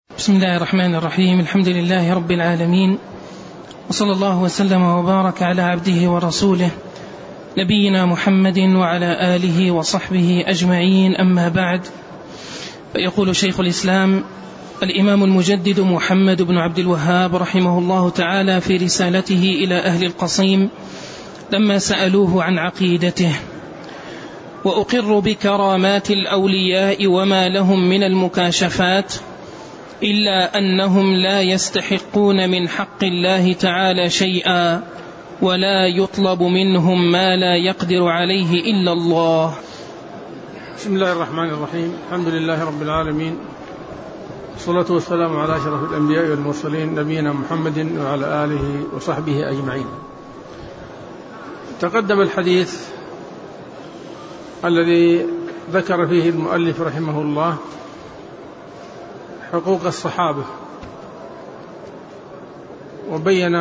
بسم الله الرحمن الرحيم. الحمد لله رب العالمين، وصلى الله وسلم وبارك على عبده ورسوله نبينا محمد وعلى آله وصحبه أجمعين، أما بعد. فيقول شيخ الإسلام الإمام المجدد محمد بن عبد الوهاب رحمه الله تعالى في رسالته إلى أهل القصيم لما سألوه عن عقيدته: وأقر بكرامات الأولياء وما لهم من المكاشفات، إلا أنهم لا يستحقون من حق الله تعالى شيئا، ولا يطلب منهم ما لا يقدر عليه إلا الله. بسم الله الرحمن الرحيم. الحمد لله رب العالمين، والصلاة والسلام على أشرف الأنبياء والمرسلين نبينا محمد وعلى آله وصحبه أجمعين. تقدم الحديث الذي ذكر فيه المؤلف رحمه الله حقوق الصحابة، وبين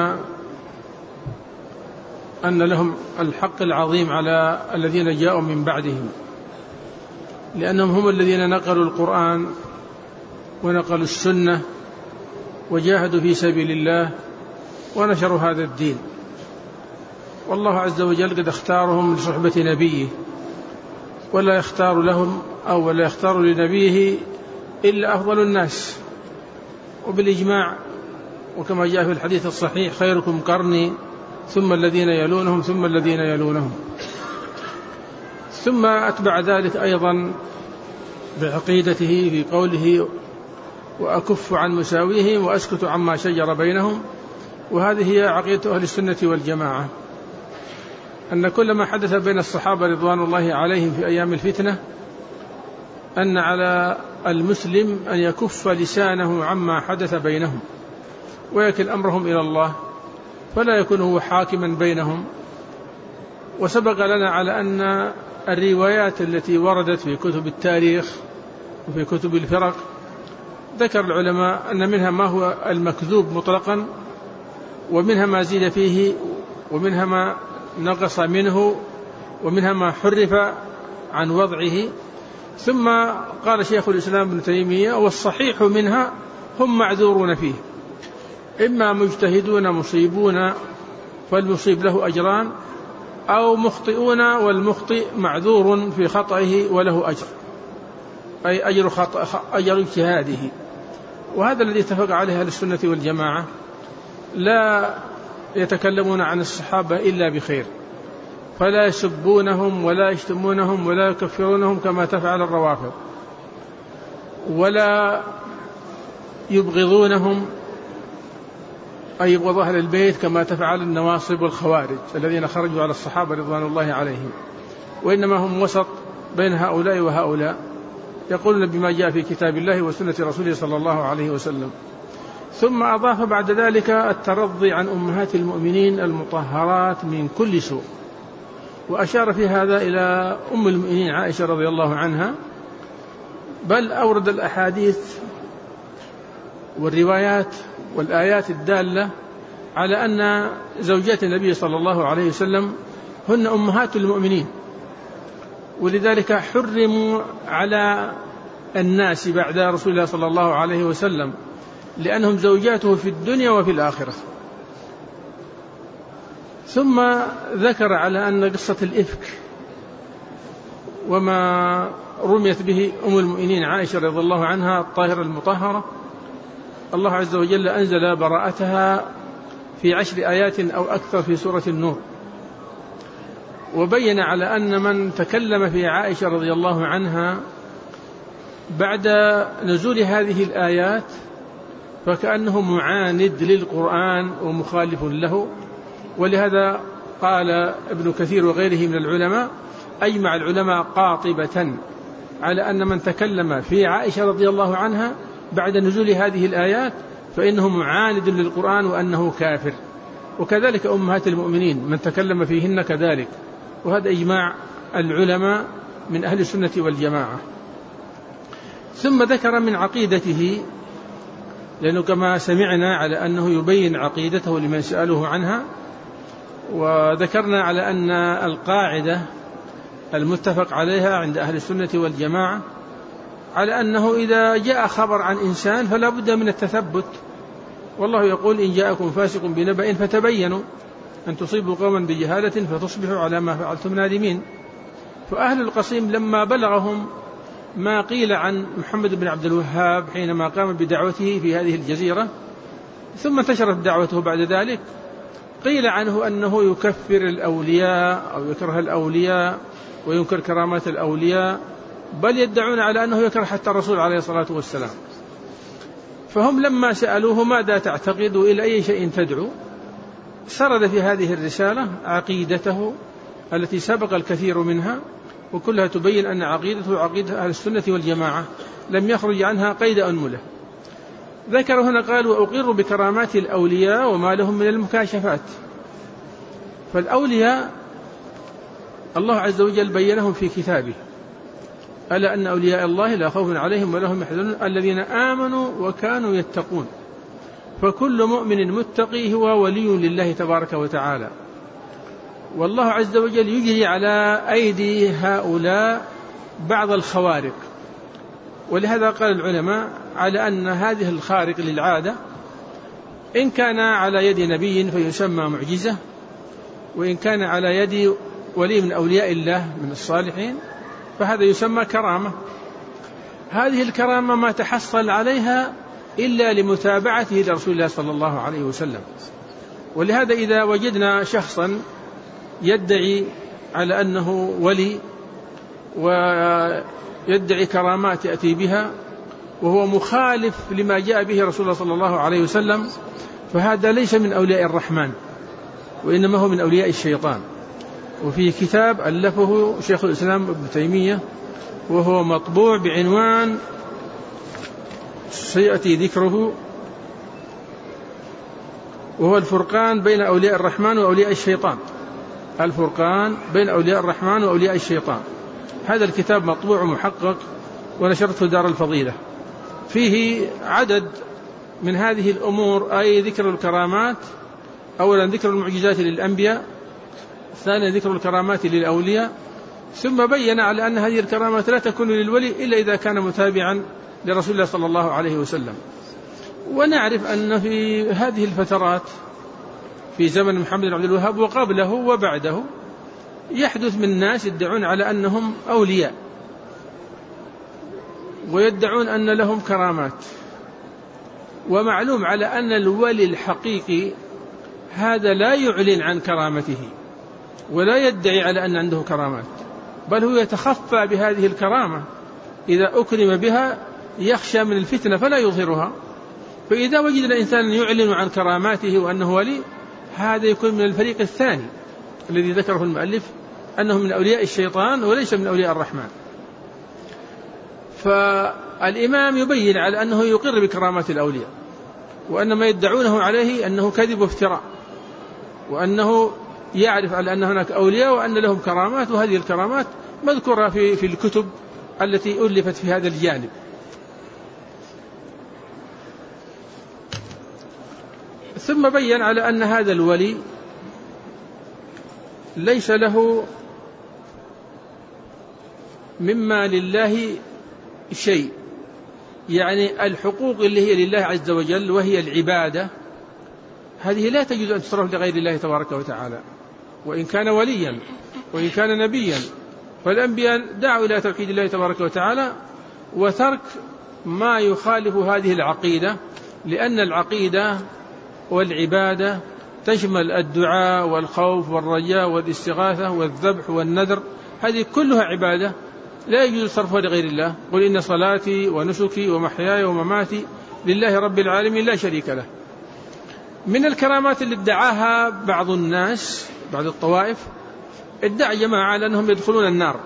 أن لهم الحق العظيم على الذين جاءوا من بعدهم، لأنهم هم الذين نقلوا القرآن ونقلوا السنة وجاهدوا في سبيل الله ونشروا هذا الدين، والله عز وجل قد اختارهم لصحبة نبيه، ولا يختار لهم أو ولا يختار لنبيه إلا أفضل الناس. وبالإجماع، وكما جاء في الحديث الصحيح: خيركم قرني ثم الذين يلونهم ثم الذين يلونهم. ثم أتبع ذلك أيضا بعقيدته في قوله: وأكف عن مساويهم وأسكت عما شجر بينهم. وهذه هي عقيدة أهل السنة والجماعة، أن كل ما حدث بين الصحابة رضوان الله عليهم في أيام الفتنة أن على المسلم أن يكف لسانه عما حدث بينهم ويكل أمرهم إلى الله، فلا يكون هو حاكما بينهم. وسبق لنا على أن الروايات التي وردت في كتب التاريخ وفي كتب الفرق ذكر العلماء أن منها ما هو المكذوب مطلقا، ومنها ما زيد فيه، ومنها ما نقص منه، ومنها ما حرف عن وضعه. ثم قال شيخ الإسلام ابن تيمية: والصحيح منها هم معذورون فيه، إما مجتهدون مصيبون فالمصيب له أجران، أو مخطئون والمخطئ معذور في خطئه وله أجر، أي أجر اجتهاده. وهذا الذي اتفق عليه أهل السنة والجماعة، لا يتكلمون عن الصحابة إلا بخير، فلا يسبونهم ولا يشتمونهم ولا يكفرونهم كما تفعل الروافض، ولا يبغضونهم أي يبغض أهل البيت كما تفعل النواصب والخوارج الذين خرجوا على الصحابة رضوان الله عليهم، وإنما هم وسط بين هؤلاء وهؤلاء، يقولون بما جاء في كتاب الله وسنة رسوله صلى الله عليه وسلم. ثم أضاف بعد ذلك الترضي عن أمهات المؤمنين المطهرات من كل سوء، وأشار في هذا إلى أم المؤمنين عائشة رضي الله عنها، بل أورد الأحاديث والروايات والآيات الدالة على أن زوجات النبي صلى الله عليه وسلم هن أمهات المؤمنين، ولذلك حرموا على الناس بعد رسول الله صلى الله عليه وسلم، لأنهم زوجاته في الدنيا وفي الآخرة. ثم ذكر على أن قصة الإفك وما رميت به أم المؤمنين عائشة رضي الله عنها الطاهرة المطهرة، الله عز وجل أنزل براءتها في 10 آيات أو أكثر في سورة النور، وبين على أن من تكلم في عائشة رضي الله عنها بعد نزول هذه الآيات فكأنه معاند للقرآن ومخالف له. ولهذا قال ابن كثير وغيره من العلماء: أجمع العلماء قاطبة على أن من تكلم في عائشة رضي الله عنها بعد نزول هذه الآيات فإنه معاند للقرآن وأنه كافر، وكذلك أمهات المؤمنين من تكلم فيهن كذلك، وهذا إجماع العلماء من أهل السنة والجماعة. ثم ذكر من عقيدته، لأنه كما سمعنا على أنه يبين عقيدته لمن سألوه عنها، وذكرنا على أن القاعدة المتفق عليها عند أهل السنة والجماعة على أنه إذا جاء خبر عن إنسان فلا بد من التثبت، والله يقول إن جاءكم فاسق بنبأ فتبينوا أن تصيبوا قوما بجهالة فتصبحوا على ما فعلتم نادمين. فأهل القصيم لما بلغهم ما قيل عن محمد بن عبد الوهاب حينما قام بدعوته في هذه الجزيرة، ثم انتشرت دعوته بعد ذلك، قيل عنه أنه يكفر الأولياء أو يكره الأولياء وينكر كرامات الأولياء، بل يدعون على أنه يكره حتى الرسول عليه الصلاة والسلام. فهم لما سألوه ماذا تعتقد إلى أي شيء تدعو، سرد في هذه الرسالة عقيدته التي سبق الكثير منها، وكلها تبين أن عقيدته عقيدة أهل السنة والجماعة لم يخرج عنها قيد أنملة. ذكر هنا قال وأقر بكرامات الأولياء وما لهم من المكاشفات. فالأولياء الله عز وجل بينهم في كتابه، ألا أن أولياء الله لا خوف عليهم ولا هم يحزنون الذين آمنوا وكانوا يتقون. فكل مؤمن متقي هو ولي لله تبارك وتعالى، والله عز وجل يجري على أيدي هؤلاء بعض الخوارق. ولهذا قال العلماء على أن هذه الخارق للعادة إن كان على يد نبي فيسمى معجزة، وإن كان على يد ولي من أولياء الله من الصالحين فهذا يسمى كرامة. هذه الكرامة ما تحصل عليها إلا لمتابعته لرسول الله صلى الله عليه وسلم. ولهذا إذا وجدنا شخصا يدعي على أنه ولي ويدعي كرامات يأتي بها وهو مخالف لما جاء به رسول الله صلى الله عليه وسلم، فهذا ليس من أولياء الرحمن، وإنما هو من أولياء الشيطان. وفي كتاب ألفه شيخ الإسلام ابن تيمية وهو مطبوع بعنوان سيأتي ذكره، وهو الفرقان بين أولياء الرحمن وأولياء الشيطان. الفرقان بين أولياء الرحمن وأولياء الشيطان. هذا الكتاب مطبوع ومحقق ونشرته دار الفضيلة، فيه عدد من هذه الأمور، أي ذكر الكرامات، أولا ذكر المعجزات للأنبياء، ثانيا ذكر الكرامات للأولياء، ثم بين على أن هذه الكرامات لا تكون للولي إلا إذا كان متابعا لرسول الله صلى الله عليه وسلم. ونعرف أن في هذه الفترات في زمن محمد بن عبد الوهاب وقبله وبعده يحدث من ناس يدعون على أنهم أولياء ويدعون أن لهم كرامات. ومعلوم على أن الولي الحقيقي هذا لا يعلن عن كرامته ولا يدعي على أن عنده كرامات، بل هو يتخفى بهذه الكرامة، إذا أكرم بها يخشى من الفتنة فلا يظهرها. فإذا وجدنا إنسانا يعلن عن كراماته وأنه ولي، هذا يكون من الفريق الثاني الذي ذكره المؤلف أنه من أولياء الشيطان وليس من أولياء الرحمن. فالإمام يبين على أنه يقر بكرامات الأولياء، وأن ما يدعونه عليه أنه كذب وافتراء، وأنه يعرف على أن هناك أولياء وأن لهم كرامات، وهذه الكرامات مذكورة في الكتب التي ألفت في هذا الجانب. ثم بين على أن هذا الولي ليس له مما لله شيء، يعني الحقوق اللي هي لله عز وجل وهي العبادة هذه لا تجوز أن تصرف لغير الله تبارك وتعالى، وإن كان وليا وإن كان نبيا. فالأنبياء دعوا إلى توحيد الله تبارك وتعالى وترك ما يخالف هذه العقيدة، لأن العقيدة والعبادة تشمل الدعاء والخوف والرجاء والاستغاثة والذبح والنذر، هذه كلها عبادة لا يجوز صرفها لغير الله. قل إن صلاتي ونسكي ومحياي ومماتي لله رب العالمين لا شريك له. من الكرامات اللي ادعاها بعض الناس، بعض الطوائف، ادعى جماعة على أنهم يدخلون النار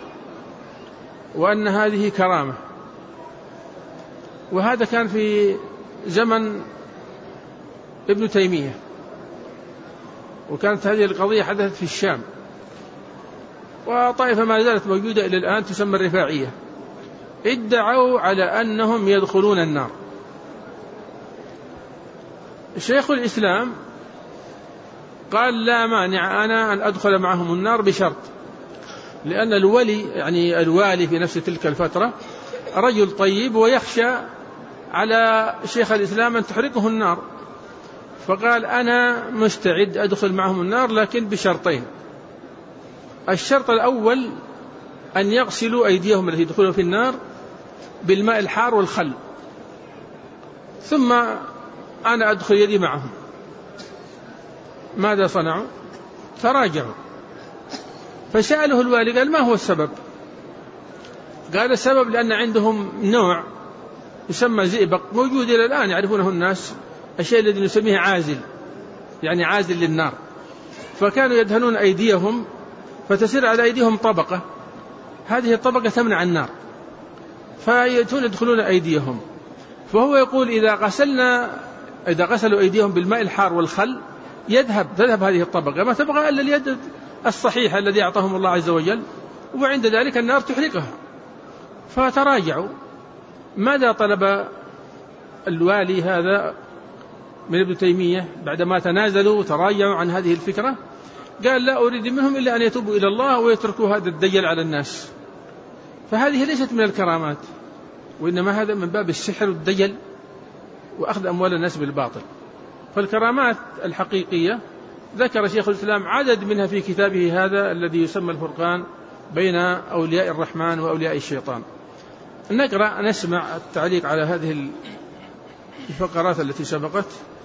وأن هذه كرامة، وهذا كان في زمن ابن تيمية، وكانت هذه القضية حدثت في الشام، وطائفة ما زالت موجودة إلى الآن تسمى الرفاعية، ادعوا على أنهم يدخلون النار. شيخ الإسلام قال لا مانع أنا أن أدخل معهم النار بشرط، لأن الولي يعني الوالي في نفس تلك الفترة رجل طيب ويخشى على شيخ الإسلام أن تحرقه النار، فقال أنا مستعد أدخل معهم النار لكن بشرطين. الشرط الأول أن يغسلوا أيديهم التي يدخلون في النار بالماء الحار والخل، ثم أنا أدخل يدي معهم. ماذا صنعوا؟ تراجعوا، فسأله الوالي قال ما هو السبب؟ قال السبب لأن عندهم نوع يسمى زئبق موجود إلى الآن يعرفونه الناس، الشيء الذي نسميه عازل، يعني عازل للنار، فكانوا يدهنون أيديهم فتسير على أيديهم طبقة، هذه الطبقة تمنع النار، فيأتون يدخلون أيديهم. فهو يقول إذا غسلوا أيديهم بالماء الحار والخل تذهب هذه الطبقة، ما تبقى إلا اليد الصحيحة الذي أعطاهم الله عز وجل، وعند ذلك النار تحرقها. فتراجعوا. ماذا طلب الوالي هذا من ابن تيمية بعدما تنازلوا وتراجعوا عن هذه الفكرة؟ قال لا أريد منهم إلا أن يتوبوا إلى الله ويتركوا هذا الدجل على الناس. فهذه ليست من الكرامات، وإنما هذا من باب السحر والدجل وأخذ أموال الناس بالباطل. فالكرامات الحقيقية ذكر شيخ الإسلام عدد منها في كتابه هذا الذي يسمى الفرقان بين أولياء الرحمن وأولياء الشيطان. نقرأ نسمع التعليق على هذه الفقرات التي سبقت.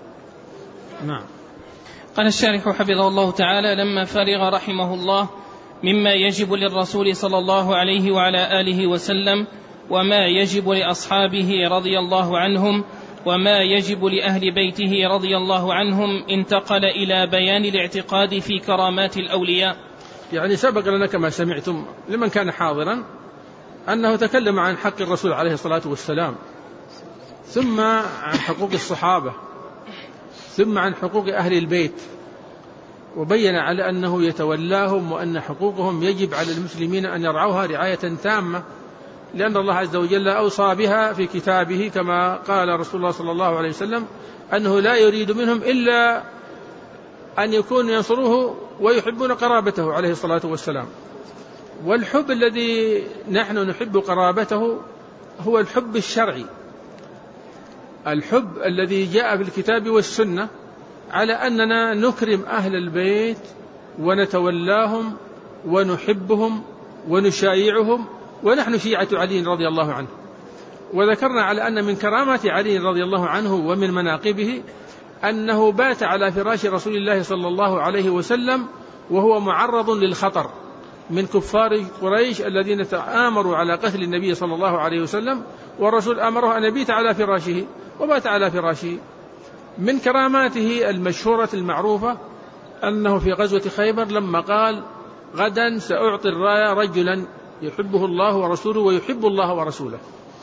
نعم. قال الشارح حفظه الله تعالى: لما فرغ رحمه الله مما يجب للرسول صلى الله عليه وعلى آله وسلم وما يجب لأصحابه رضي الله عنهم وما يجب لأهل بيته رضي الله عنهم، انتقل إلى بيان الاعتقاد في كرامات الأولياء. يعني سبق لنا كما سمعتم لمن كان حاضرا أنه تكلم عن حق الرسول عليه الصلاة والسلام، ثم عن حقوق الصحابة، ثم عن حقوق أهل البيت، وبين على أنه يتولاهم وأن حقوقهم يجب على المسلمين أن يرعوها رعاية تامة، لأن الله عز وجل أوصى بها في كتابه كما قال رسول الله صلى الله عليه وسلم أنه لا يريد منهم إلا أن يكونوا ينصروه ويحبون قرابته عليه الصلاة والسلام. والحب الذي نحن نحب قرابته هو الحب الشرعي، الحب الذي جاء في الكتاب والسنة على أننا نكرم أهل البيت ونتولاهم ونحبهم ونشايعهم، ونحن شيعة علي رضي الله عنه. وذكرنا على أن من كرامات علي رضي الله عنه ومن مناقبه أنه بات على فراش رسول الله صلى الله عليه وسلم وهو معرض للخطر من كفار قريش الذين تآمروا على قتل النبي صلى الله عليه وسلم، والرسول أمره أن يبيت على فراشه وبات على فراشه. من كراماته المشهورة المعروفة أنه في غزوة خيبر لما قال غدا سأعطي الراية رجلا يحبه الله ورسوله ويحب الله ورسوله.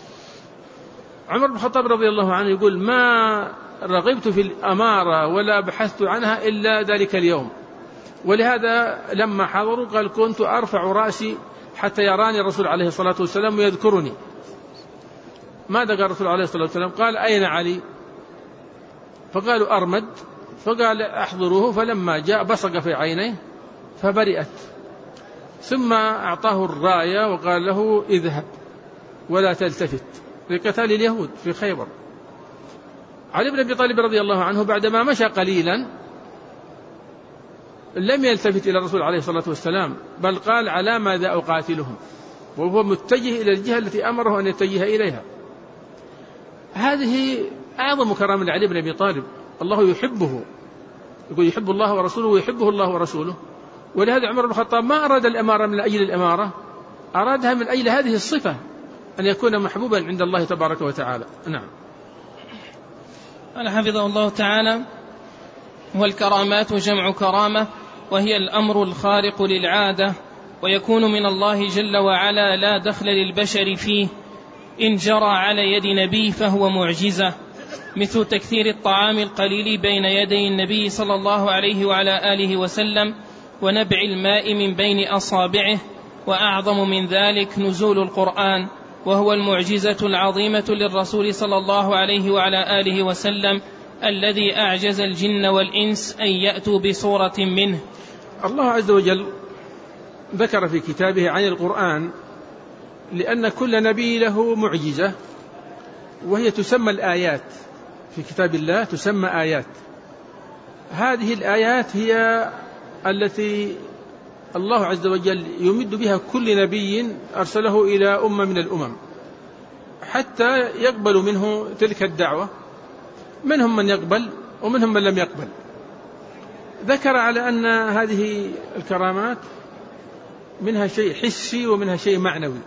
عمر بن الخطاب رضي الله عنه يقول ما رغبت في الأمارة ولا بحثت عنها إلا ذلك اليوم، ولهذا لما حضروا قال كنت أرفع رأسي حتى يراني الرسول عليه الصلاة والسلام ويذكرني. ماذا قال الرسول عليه الصلاة والسلام؟ قال أين علي؟ فقالوا أرمد، فقال أحضروه، فلما جاء بصق في عينيه فبرئت، ثم أعطاه الراية وقال له اذهب ولا تلتفت لقتال اليهود في خيبر. علي بن أبي طالب رضي الله عنه بعدما مشى قليلا لم يلتفت إلى الرسول عليه الصلاة والسلام، بل قال على ماذا أقاتلهم، وهو متجه إلى الجهة التي أمره أن يتجه إليها. هذه أعظم كرامة لعلي بن أبي طالب، الله يحبه، يقول يحب الله ورسوله ويحبه الله ورسوله. ولهذا عمر بن الخطاب ما أراد الإمارة من أجل الإمارة، أرادها من أجل هذه الصفة أن يكون محبوبا عند الله تبارك وتعالى. نعم. قال حفظه الله تعالى: والكرامات جمع كرامة، وهي الأمر الخارق للعادة، ويكون من الله جل وعلا لا دخل للبشر فيه، إن جرى على يد نبي فهو معجزة، مثل تكثير الطعام القليل بين يدي النبي صلى الله عليه وعلى آله وسلم، ونبع الماء من بين أصابعه. وأعظم من ذلك نزول القرآن، وهو المعجزة العظيمة للرسول صلى الله عليه وعلى آله وسلم الذي أعجز الجن والإنس أن يأتوا بصورة منه. الله عز وجل ذكر في كتابه عن القرآن لأن كل نبي له معجزة، وهي تسمى الآيات في كتاب الله، تسمى آيات. هذه الآيات هي التي الله عز وجل يمد بها كل نبي أرسله إلى أمة من الأمم حتى يقبل منه تلك الدعوة. منهم من يقبل ومنهم من لم يقبل. ذكر على أن هذه الكرامات منها شيء حسي ومنها شيء معنوي.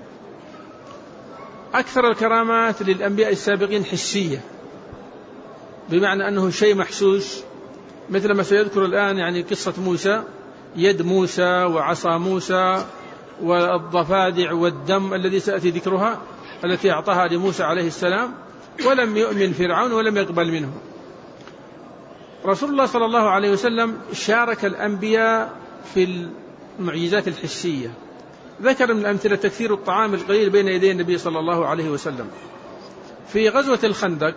أكثر الكرامات للأنبياء السابقين حسية، بمعنى أنه شيء محسوس، مثل ما سيذكر الآن يعني قصة موسى، يد موسى وعصا موسى والضفادع والدم الذي سأتي ذكرها التي أعطاها لموسى عليه السلام، ولم يؤمن فرعون ولم يقبل منه. رسول الله صلى الله عليه وسلم شارك الأنبياء في المعجزات الحسية. ذكر من الأمثلة تكثير الطعام القليل بين يدي النبي صلى الله عليه وسلم. في غزوة الخندق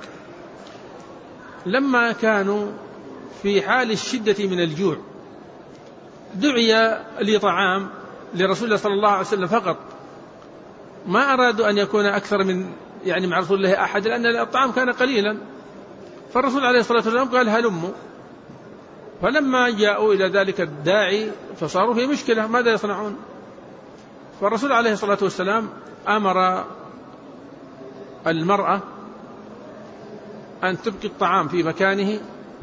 لما كانوا في حال الشدة من الجوع دعي لطعام لرسول الله صلى الله عليه وسلم فقط، ما أرادوا أن يكون أكثر من يعني مع رسول الله أحد، لأن الطعام كان قليلا. فالرسول عليه الصلاة والسلام قال هلموا. فلما جاءوا إلى ذلك الداعي فصاروا في مشكلة، ماذا يصنعون؟ فالرسول عليه الصلاة والسلام أمر المرأة أن تبقي الطعام في مكانه،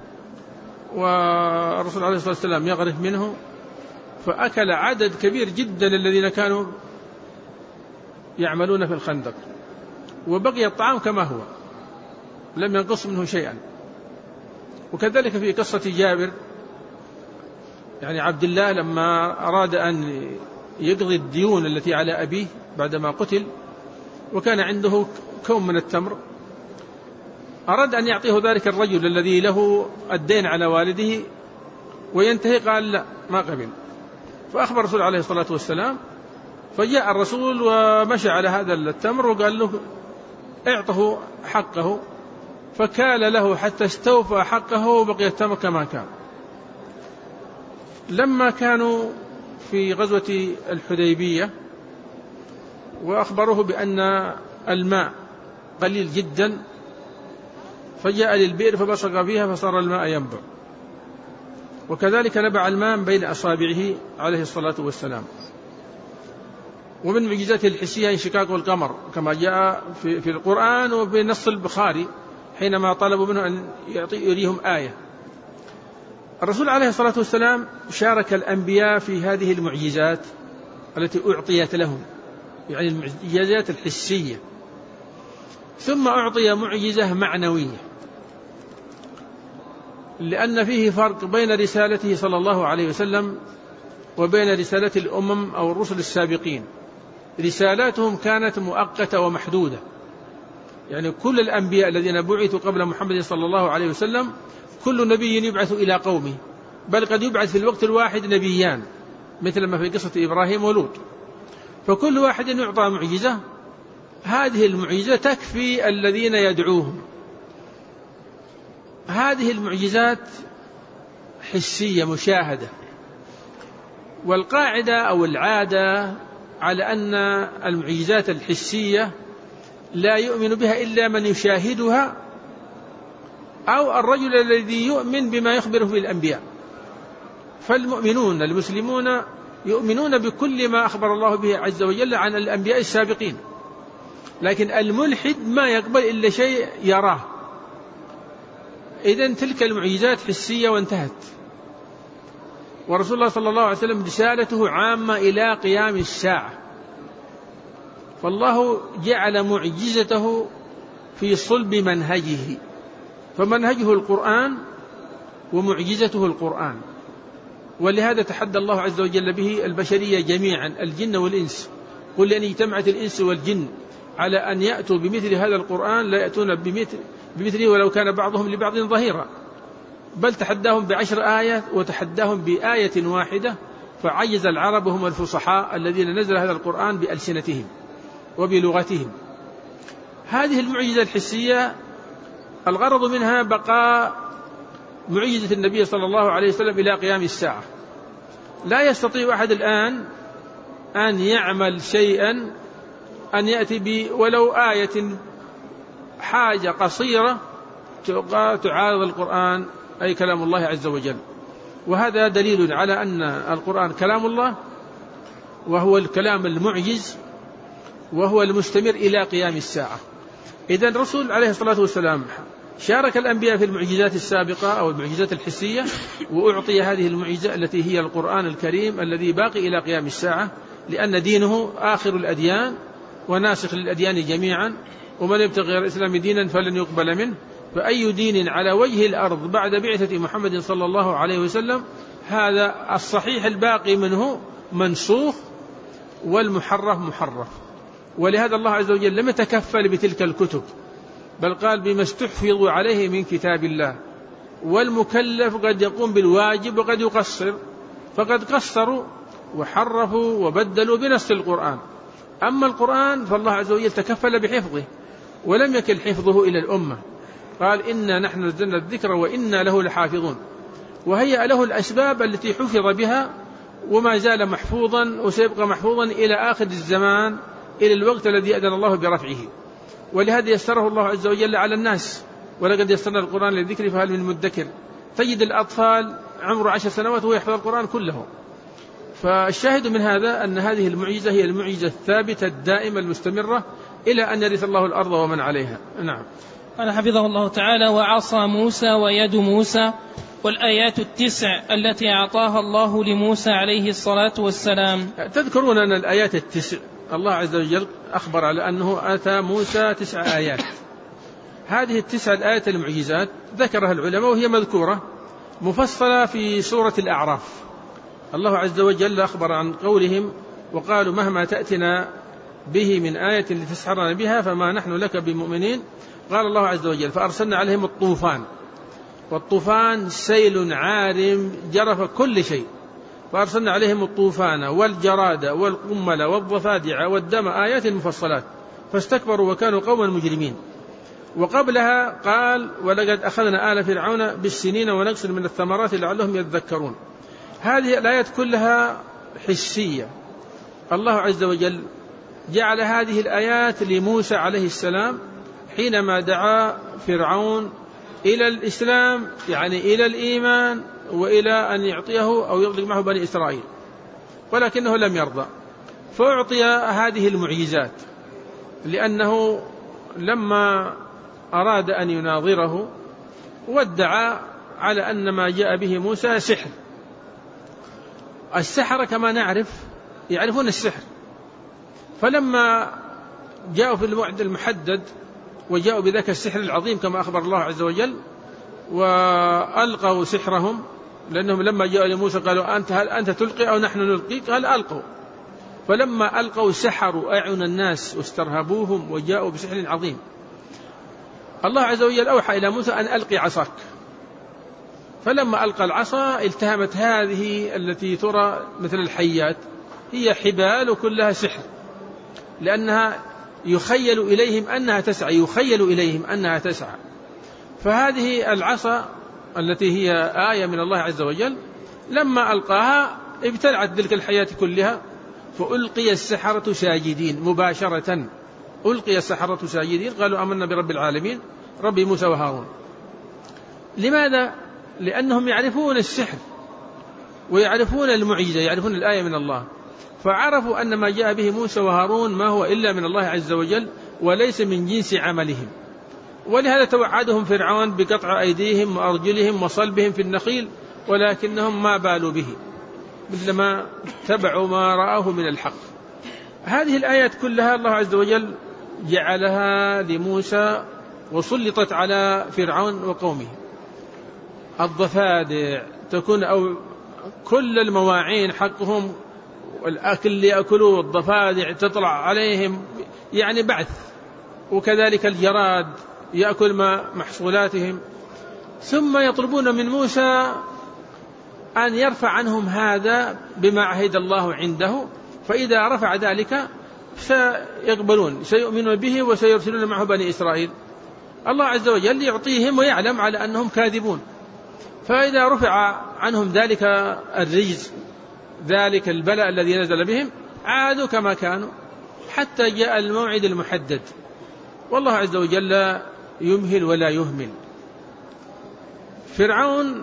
والرسول عليه الصلاة والسلام يغرف منه، فأكل عدد كبير جدا الذين كانوا يعملون في الخندق، وبقي الطعام كما هو لم ينقص منه شيئا. وكذلك في قصة جابر يعني عبد الله لما أراد أن يقضي الديون التي على أبيه بعدما قتل، وكان عنده كوم من التمر، أراد أن يعطيه ذلك الرجل الذي له الدين على والده وينتهي، قال لا ما قبل. فأخبر الرسول عليه الصلاة والسلام، فجاء الرسول ومشى على هذا التمر وقال له اعطه حقه، فكال له حتى استوفى حقه وبقي التمر كما كان. لما كانوا في غزوة الحديبية وأخبروه بأن الماء قليل جدا، فجاء للبئر فبصق فيها فصار الماء ينبع، وكذلك نبع الماء بين أصابعه عليه الصلاة والسلام. ومن معجزاته الحسية انشقاق القمر كما جاء في القرآن وفي نص البخاري حينما طلبوا منه أن يريهم آية. الرسول عليه الصلاة والسلام شارك الأنبياء في هذه المعجزات التي أعطيت لهم، يعني المعجزات الحسية. ثم أعطي معجزة معنوية، لأن فيه فرق بين رسالته صلى الله عليه وسلم وبين رسالة الأمم أو الرسل السابقين. رسالاتهم كانت مؤقتة ومحدودة، يعني كل الأنبياء الذين بعثوا قبل محمد صلى الله عليه وسلم كل نبي يبعث إلى قومه، بل قد يبعث في الوقت الواحد نبيان مثل ما في قصة إبراهيم ولوط. فكل واحد يعطى معجزة، هذه المعجزة تكفي الذين يدعوهم. هذه المعجزات حسية مشاهدة، والقاعدة أو العادة على أن المعجزات الحسية لا يؤمن بها إلا من يشاهدها أو الرجل الذي يؤمن بما يخبره به الأنبياء. فالمؤمنون المسلمون يؤمنون بكل ما أخبر الله به عز وجل عن الأنبياء السابقين، لكن الملحد ما يقبل إلا شيء يراه. إذن تلك المعجزات حسية وانتهت. ورسول الله صلى الله عليه وسلم رسالته عامة إلى قيام الساعة، فالله جعل معجزته في صلب منهجه، فمنهجه القرآن ومعجزته القرآن. ولهذا تحدى الله عز وجل به البشرية جميعا الجن والإنس، قل لأن اجتمعت الإنس والجن على أن يأتوا بمثل هذا القرآن لا يأتون بمثله ولو كان بعضهم لبعض ظهيرا، بل تحداهم ب10 آيات وتحداهم بآية واحدة، فعجز العرب هم الفصحاء الذين نزل هذا القرآن بألسنتهم وبلغتهم. هذه المعجزة الحسية الغرض منها بقاء معجزة النبي صلى الله عليه وسلم إلى قيام الساعة. لا يستطيع أحد الآن أن يعمل شيئا أن يأتي ولو آية حاجة قصيرة تعارض القرآن أي كلام الله عز وجل. وهذا دليل على أن القرآن كلام الله، وهو الكلام المعجز، وهو المستمر إلى قيام الساعة. إذن الرسول عليه الصلاة والسلام شارك الأنبياء في المعجزات السابقة أو المعجزات الحسية، وأعطي هذه المعجزة التي هي القرآن الكريم الذي باقي إلى قيام الساعة، لأن دينه آخر الأديان وناسخ للأديان جميعا، ومن يبتغي غير الإسلام دينا فلن يقبل منه. فأي دين على وجه الأرض بعد بعثة محمد صلى الله عليه وسلم هذا الصحيح الباقي منه منسوخ والمحرف محرف. ولهذا الله عز وجل لم يتكفل بتلك الكتب، بل قال بما استحفظوا عليه من كتاب الله. والمكلف قد يقوم بالواجب وقد يقصر، فقد قصروا وحرفوا وبدلوا بنص القرآن. أما القرآن فالله عز وجل تكفل بحفظه ولم يكل حفظه إلى الأمة، قال إنا نحن نزلنا الذكر وإنا له لحافظون، وهيأ له الأسباب التي حفظ بها، وما زال محفوظا وسيبقى محفوظا إلى آخر الزمان، إلى الوقت الذي أذن الله برفعه. ولهذا يسره الله عز وجل على الناس، ولقد يسرنا القرآن للذكر فهل من مدكر. تجد الأطفال عمره 10 سنوات وهو يحفظ القرآن كله. فالشاهد من هذا أن هذه المعجزة هي المعجزة الثابتة الدائمة المستمرة إلى أن يرث الله الأرض ومن عليها. نعم. قال حفظه الله تعالى: وعصى موسى ويد موسى، والآيات 9 التي أعطاها الله لموسى عليه الصلاة والسلام. تذكرون أن الآيات 9 الله عز وجل أخبر على أنه آتى موسى 9 آيات. هذه 9 الآيات المعجزات ذكرها العلماء، وهي مذكورة مفصلة في سورة الأعراف. الله عز وجل أخبر عن قولهم: وقالوا مهما تأتنا به من آية لتسحرنا بها فما نحن لك بمؤمنين. قال الله عز وجل: فأرسلنا عليهم الطوفان، والطوفان سيل عارم جرف كل شيء، فأرسلنا عليهم الطوفان والجراد والقمل والضفادع والدم آيات مفصلات فاستكبروا وكانوا قوما مجرمين. وقبلها قال: ولقد أخذنا آل فرعون بالسنين ونقص من الثمرات لعلهم يذكرون. هذه الآيات كلها حسية. الله عز وجل جعل هذه الآيات لموسى عليه السلام حينما دعا فرعون إلى الإسلام، يعني إلى الإيمان، وإلى أن يعطيه أو يطلق معه بني إسرائيل، ولكنه لم يرضى، فأعطي هذه المعجزات، لأنه لما أراد أن يناظره وادعى على أن ما جاء به موسى سحر. السحرة كما نعرف يعرفون السحر، فلما جاءوا في الموعد المحدد وجاءوا بذاك السحر العظيم كما أخبر الله عز وجل، وألقوا سحرهم، لأنهم لما جاءوا لموسى قالوا: هل أنت تلقي أو نحن نلقي؟ قال: ألقوا. فلما ألقوا سحروا أعين الناس واسترهبوهم وجاءوا بسحر عظيم. الله عز وجل أوحى إلى موسى أن ألقي عصاك، فلما ألقى العصا التهمت هذه التي ترى مثل الحيات، هي حبال وكلها سحر، لأنها يخيل إليهم أنها تسعى. فهذه العصا التي هي آية من الله عز وجل لما ألقاها ابتلعت تلك الحياة كلها، فألقي السحرة ساجدين مباشرة. ألقي السحرة ساجدين قالوا: آمنا برب العالمين رب موسى وهارون. لماذا؟ لأنهم يعرفون السحر ويعرفون المعجزة، يعرفون الآية من الله، فعرفوا أن ما جاء به موسى وهارون ما هو إلا من الله عز وجل وليس من جنس عملهم. ولهذا توعدهم فرعون بقطع أيديهم وأرجلهم وصلبهم في النخيل، ولكنهم ما بالوا به، مثلما تبعوا ما رآه من الحق. هذه الآيات كلها الله عز وجل جعلها لموسى وسلطت على فرعون وقومه. الضفادع تكون أو كل المواعين حقهم، والأكل اللي يأكلوه الضفادع تطلع عليهم يعني بعث، وكذلك الجراد يأكل محصولاتهم. ثم يطلبون من موسى أن يرفع عنهم هذا بما عهد الله عنده، فإذا رفع ذلك سيقبلون، سيؤمنون به وسيرسلون معه بني إسرائيل. الله عز وجل يعطيهم ويعلم على أنهم كاذبون، فإذا رفع عنهم ذلك الرجز، ذلك البلاء الذي نزل بهم، عادوا كما كانوا، حتى جاء الموعد المحدد، والله عز وجل يمهل ولا يهمل. فرعون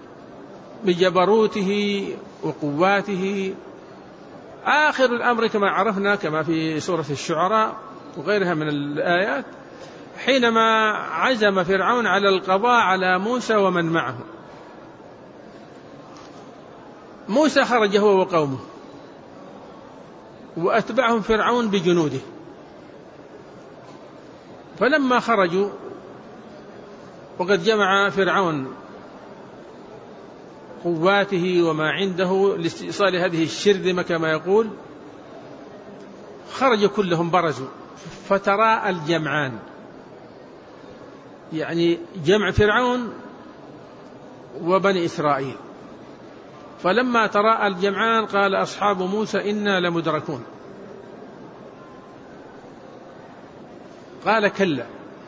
بجبروته وقواته آخر الأمر كما عرفنا، كما في سورة الشعراء وغيرها من الآيات، حينما عزم فرعون على القضاء على موسى ومن معه. موسى خرج هو وقومه وأتبعهم فرعون بجنوده، فلما خرجوا وقد جمع فرعون قواته وما عنده لاستئصال هذه الشرذمة كما يقول، خرجوا كلهم برزوا، فتراءى الجمعان، يعني جمع فرعون وبني إسرائيل. فلما تراءى الجمعان قال أصحاب موسى إنا لمدركون. قال كلا.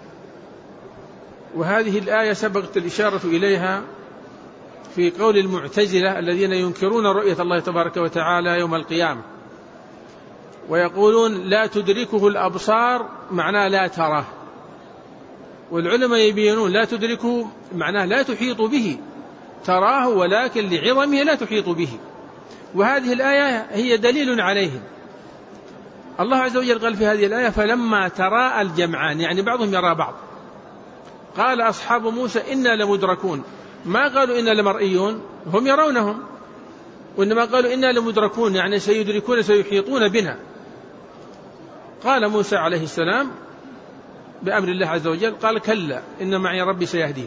وهذه الآية سبقت الإشارة إليها في قول المعتزلة الذين ينكرون رؤية الله تبارك وتعالى يوم القيامة، ويقولون لا تدركه الأبصار معناه لا تراه، والعلماء يبينون لا تدركه معناه لا تحيط به، تراه ولكن لعظمه لا تحيط به. وهذه الآية هي دليل عليهم. الله عز وجل قال في هذه الآية فلما تراءى الجمعان، يعني بعضهم يرى بعض. قال أصحاب موسى إنا لمدركون، ما قالوا إنا لمرئيون، هم يرونهم، وإنما قالوا إنا لمدركون، يعني سيدركون سيحيطون بنا. قال موسى عليه السلام بأمر الله عز وجل قال كلا إن معي ربي سيهدين.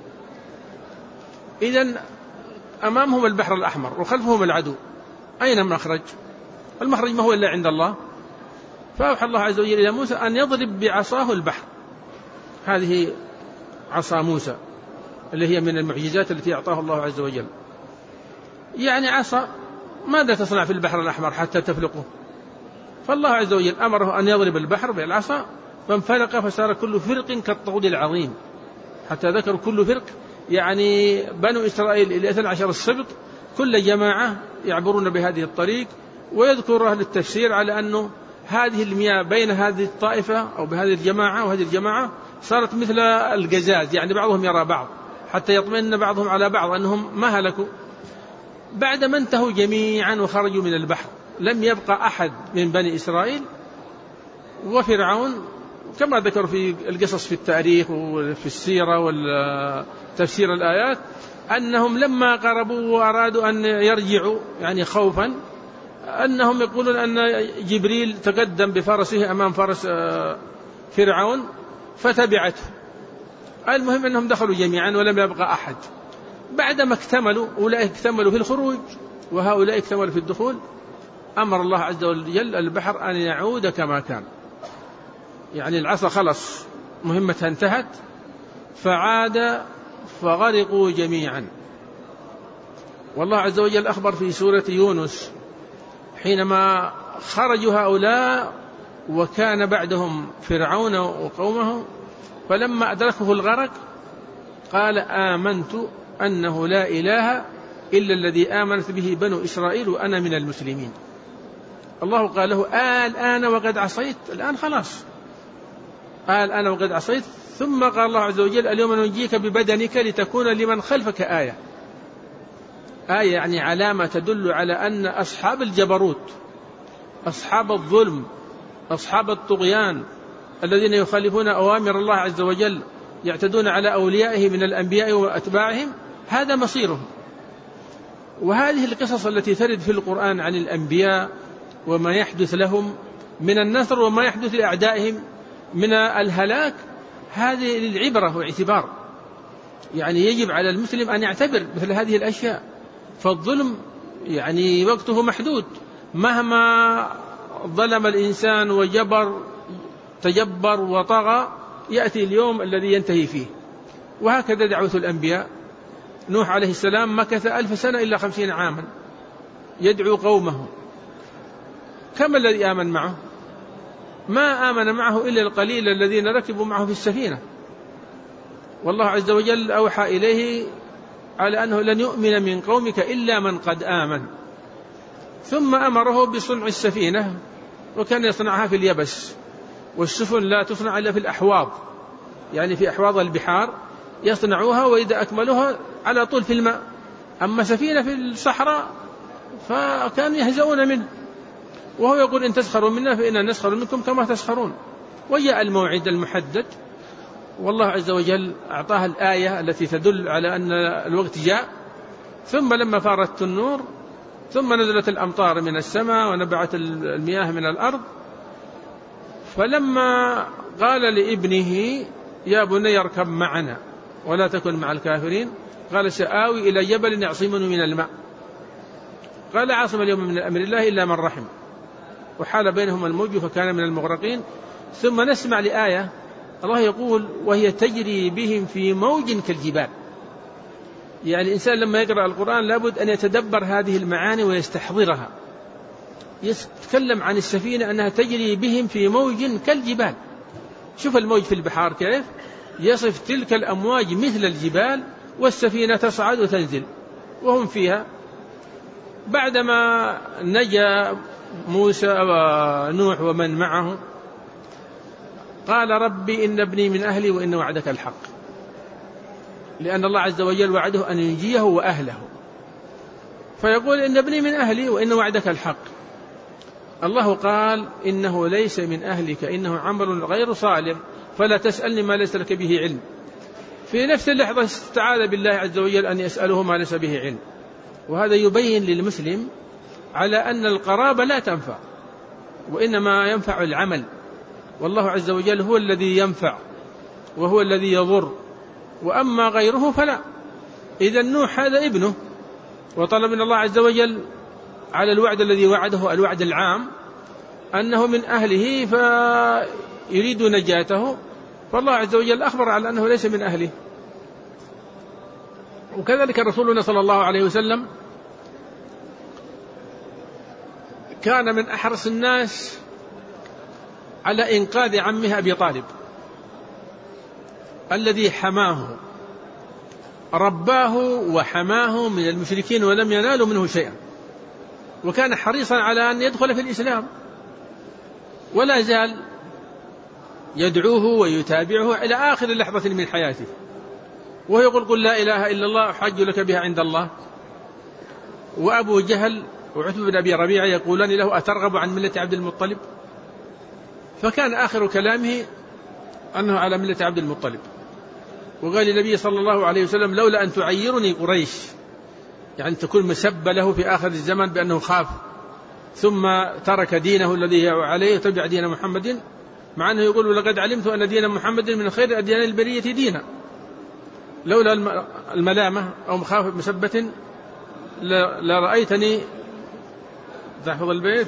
إذن أمامهم البحر الأحمر وخلفهم العدو، أين المخرج؟ المخرج ما هو إلا عند الله. فأوحى الله عز وجل إلى موسى أن يضرب بعصاه البحر. هذه عصا موسى اللي هي من المعجزات التي أعطاه الله عز وجل. يعني عصا ماذا تصنع في البحر الأحمر حتى تفلقه؟ فالله عز وجل أمره أن يضرب البحر بالعصا فانفلق فصار كل فرق كالطود العظيم. حتى ذكر كل فرق يعني بنو إسرائيل إلى 12 السبط، كل جماعة يعبرون بهذه الطريق. ويذكر أهل التفسير على أنه هذه المياه بين هذه الطائفة أو بهذه الجماعة وهذه الجماعة صارت مثل القزاز، يعني بعضهم يرى بعض حتى يطمئن بعضهم على بعض أنهم ما هلكوا. بعد ما انتهوا جميعا وخرجوا من البحر لم يبقى أحد من بني إسرائيل. وفرعون كما ذكر في القصص في التاريخ وفي السيرة والتفسير الآيات أنهم لما قربوا وأرادوا أن يرجعوا يعني خوفا، أنهم يقولون أن جبريل تقدم بفرسه أمام فرس فرعون فتبعته. المهم أنهم دخلوا جميعا ولم يبقى أحد. بعدما اكتملوا، أولئك اكتملوا في الخروج وهؤلاء اكتملوا في الدخول، أمر الله عز وجل البحر أن يعود كما كان. يعني العصا خلص مهمتها انتهت، فعاد فغرقوا جميعا. والله عز وجل أخبر في سورة يونس حينما خرجوا هؤلاء وكان بعدهم فرعون وقومه، فلما أدركه الغرق قال آمنت أنه لا إله إلا الذي آمنت به بنو إسرائيل وأنا من المسلمين. الله قال له الآن وقد عصيت، الآن خلاص الآن وقد عصيت. ثم قال الله عز وجل اليوم ننجيك ببدنك لتكون لمن خلفك آية. آية يعني علامة تدل على أن أصحاب الجبروت، أصحاب الظلم، أصحاب الطغيان الذين يخالفون أوامر الله عز وجل، يعتدون على أوليائه من الأنبياء وأتباعهم، هذا مصيرهم. وهذه القصص التي ترد في القرآن عن الأنبياء وما يحدث لهم من النصر وما يحدث لأعدائهم من الهلاك، هذه للعبرة واعتبار. يعني يجب على المسلم أن يعتبر مثل هذه الأشياء. فالظلم يعني وقته محدود، مهما ظلم الإنسان تجبر وطغى يأتي اليوم الذي ينتهي فيه. وهكذا دعوة الأنبياء. نوح عليه السلام مكث 1000 سنة إلا 50 عاما يدعو قومه. كم الذي آمن معه؟ ما آمن معه إلا القليل الذين ركبوا معه في السفينة. والله عز وجل أوحى إليه على أنه لن يؤمن من قومك إلا من قد آمن. ثم أمره بصنع السفينة وكان يصنعها في اليبس، والسفن لا تصنع إلا في الأحواض، يعني في أحواض البحار يصنعوها، وإذا أكملوها على طول في الماء. أما سفينة في الصحراء فكانوا يهزؤون منه، وهو يقول إن تسخروا منا فإننا نسخر منكم كما تسخرون. وجاء الموعد المحدد، والله عز وجل أعطاها الآية التي تدل على أن الوقت جاء. ثم لما فارت النور ثم نزلت الأمطار من السماء ونبعت المياه من الأرض. فلما قال لابنه يا بني اركب معنا ولا تكن مع الكافرين، قال سآوي إلى جبل يعصمني من الماء. قال عاصم اليوم من أمر الله إلا من رحم، وحال بينهم الموج فكان من المغرقين. ثم نسمع لآية الله يقول وهي تجري بهم في موج كالجبال. يعني الإنسان لما يقرأ القرآن لابد أن يتدبر هذه المعاني ويستحضرها. يتكلم عن السفينة أنها تجري بهم في موج كالجبال. شوف الموج في البحار كيف يصف تلك الأمواج مثل الجبال، والسفينة تصعد وتنزل وهم فيها. بعدما نجا موسى ونوح ومن معه قال ربي إن ابني من أهلي وإن وعدك الحق، لأن الله عز وجل وعده أن ينجيه وأهله، فيقول إن ابني من أهلي وإن وعدك الحق. الله قال إنه ليس من أهلك إنه عمل غير صالح فلا تسألني ما ليس لك به علم. في نفس اللحظة استعاذ بالله عز وجل أن يسأله ما ليس به علم. وهذا يبين للمسلم على أن القرابة لا تنفع، وإنما ينفع العمل، والله عز وجل هو الذي ينفع وهو الذي يضر، وأما غيره فلا. إذا نوح هذا ابنه، وطلب من الله عز وجل على الوعد الذي وعده الوعد العام أنه من أهله فيريد نجاته، فالله عز وجل أخبر على أنه ليس من أهله. وكذلك رسولنا صلى الله عليه وسلم كان من أحرص الناس على إنقاذ عمه أبي طالب الذي حماه رباه وحماه من المشركين ولم ينالوا منه شيئا، وكان حريصا على أن يدخل في الإسلام، ولا زال يدعوه ويتابعه إلى آخر لحظة من حياته، وهو يقول قل لا إله إلا الله أحج لك بها عند الله. وأبو جهل وعتبة بن أبي ربيعة يقولان له أترغب عن ملة عبد المطلب؟ فكان آخر كلامه أنه على ملة عبد المطلب. وقال النبي صلى الله عليه وسلم لولا أن تعيرني قريش، يعني تكون مسبة له في آخر الزمن بأنه خاف ثم ترك دينه الذي هو عليه وتبع دين محمد، مع أنه يقول لقد علمت أن دين محمد من خير أديان البرية دينا، لولا الملامة أو مخافة مسبة لرأيتني تحفظ البيت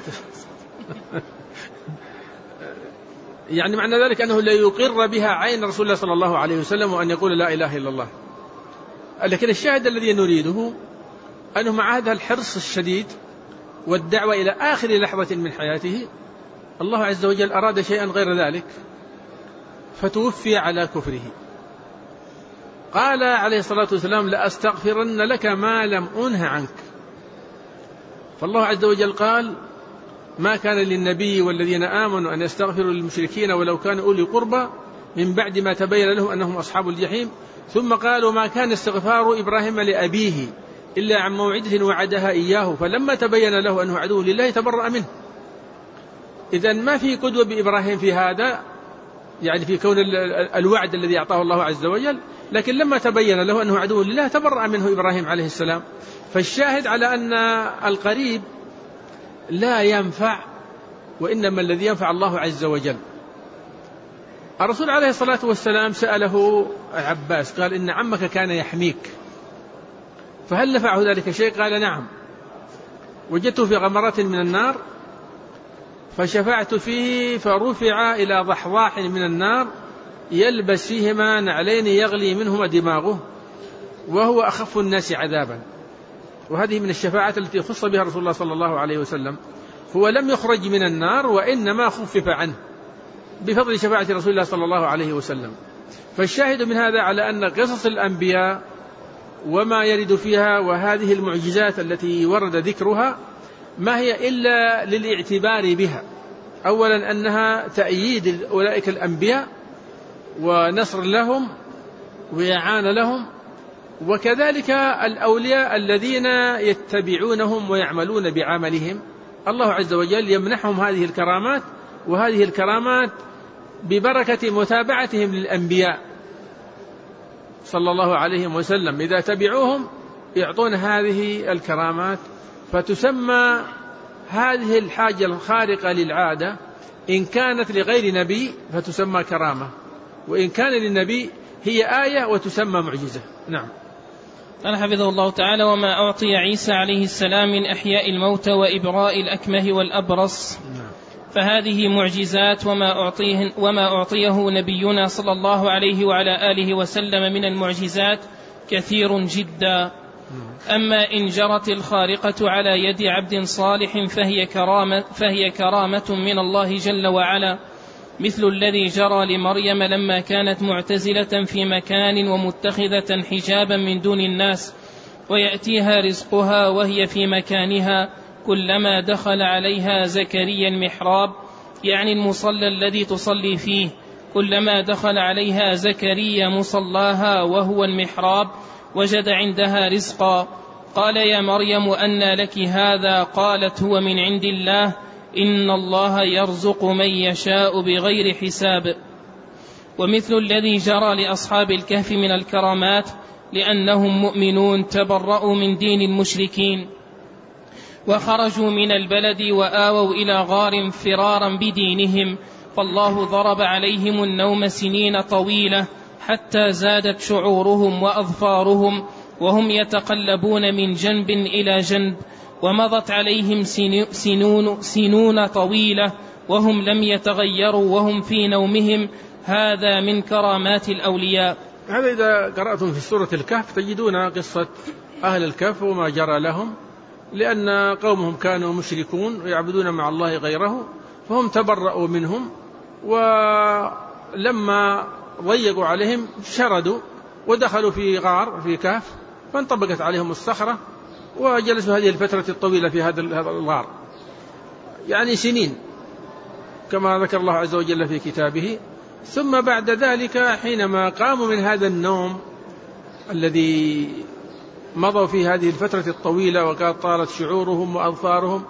يعني معنى ذلك أنه لا يقر بها عين رسول الله صلى الله عليه وسلم وأن يقول لا إله إلا الله. لكن الشاهد الذي نريده أنه مع هذا الحرص الشديد والدعوة إلى آخر لحظة من حياته الله عز وجل أراد شيئا غير ذلك فتوفي على كفره. قال عليه الصلاة والسلام لأستغفرن لك ما لم أنه عنك. فالله عز وجل قال ما كان للنبي والذين آمنوا أن يستغفروا للمشركين ولو كانوا أولي قربى من بعد ما تبين لهم أنهم أصحاب الجحيم. ثم قالوا ما كان استغفار إبراهيم لأبيه إلا عن موعدة وعدها إياه فلما تبين له أنه عدو لله تبرأ منه. إذن ما في قدوة بإبراهيم في هذا، يعني في كون الوعد الذي أعطاه الله عز وجل، لكن لما تبين له أنه عدو لله تبرأ منه إبراهيم عليه السلام. فالشاهد على أن القريب لا ينفع، وإنما الذي ينفع الله عز وجل. الرسول عليه الصلاة والسلام سأله عباس قال إن عمك كان يحميك فهل نفعه ذلك شيء؟ قال نعم، وجدته في غمرات من النار فشفعت فيه فرفع إلى ضحضاح من النار يلبس فيهما نعلين يغلي منهما دماغه وهو أخف الناس عذابا. وهذه من الشفاعات التي خص بها رسول الله صلى الله عليه وسلم، هو لم يخرج من النار وإنما خفف عنه بفضل شفاعة رسول الله صلى الله عليه وسلم. فالشاهد من هذا على أن قصص الأنبياء وما يرد فيها وهذه المعجزات التي ورد ذكرها ما هي إلا للاعتبار بها أولا أنها تأييد أولئك الأنبياء ونصر لهم وإعانة لهم، وكذلك الأولياء الذين يتبعونهم ويعملون بعملهم، الله عز وجل يمنحهم هذه الكرامات، وهذه الكرامات ببركة متابعتهم للأنبياء صلى الله عليه وسلم، إذا تبعوهم يعطون هذه الكرامات. فتسمى هذه الحاجة الخارقة للعادة إن كانت لغير نبي فتسمى كرامة، وإن كان للنبي هي آية وتسمى معجزة. نعم. قال حفظه الله تعالى: وما أعطي عيسى عليه السلام من إحياء الموتى وإبراء الأكمه والأبرص فهذه معجزات، وما أعطيه نبينا صلى الله عليه وعلى آله وسلم من المعجزات كثير جدا. أما إن جرت الخارقة على يد عبد صالح فهي كرامة من الله جل وعلا، مثل الذي جرى لمريم لما كانت معتزلة في مكان ومتخذة حجابا من دون الناس، ويأتيها رزقها وهي في مكانها كلما دخل عليها زكريا المحراب، يعني المصلى الذي تصلي فيه، كلما دخل عليها زكريا مصلاها وهو المحراب وجد عندها رزقا. قال: يا مريم أنى لك هذا؟ قالت: هو من عند الله، إن الله يرزق من يشاء بغير حساب. ومثل الذي جرى لأصحاب الكهف من الكرامات، لأنهم مؤمنون تبرؤوا من دين المشركين وخرجوا من البلد وآووا إلى غار فرارا بدينهم، فالله ضرب عليهم النوم سنين طويلة حتى زادت شعورهم وأظفارهم وهم يتقلبون من جنب إلى جنب، ومضت عليهم سنون طويلة وهم لم يتغيروا وهم في نومهم. هذا من كرامات الأولياء. هذا إذا قرأتم في سورة الكهف تجدون قصة أهل الكهف وما جرى لهم، لأن قومهم كانوا مشركون ويعبدون مع الله غيره، فهم تبرؤوا منهم، ولما ضيقوا عليهم شردوا ودخلوا في غار في كهف، فانطبقت عليهم الصخرة وجلسوا هذه الفترة الطويلة في هذا الغار، يعني سنين كما ذكر الله عز وجل في كتابه. ثم بعد ذلك حينما قاموا من هذا النوم الذي مضوا في هذه الفترة الطويلة وقد طالت شعورهم وأظفارهم،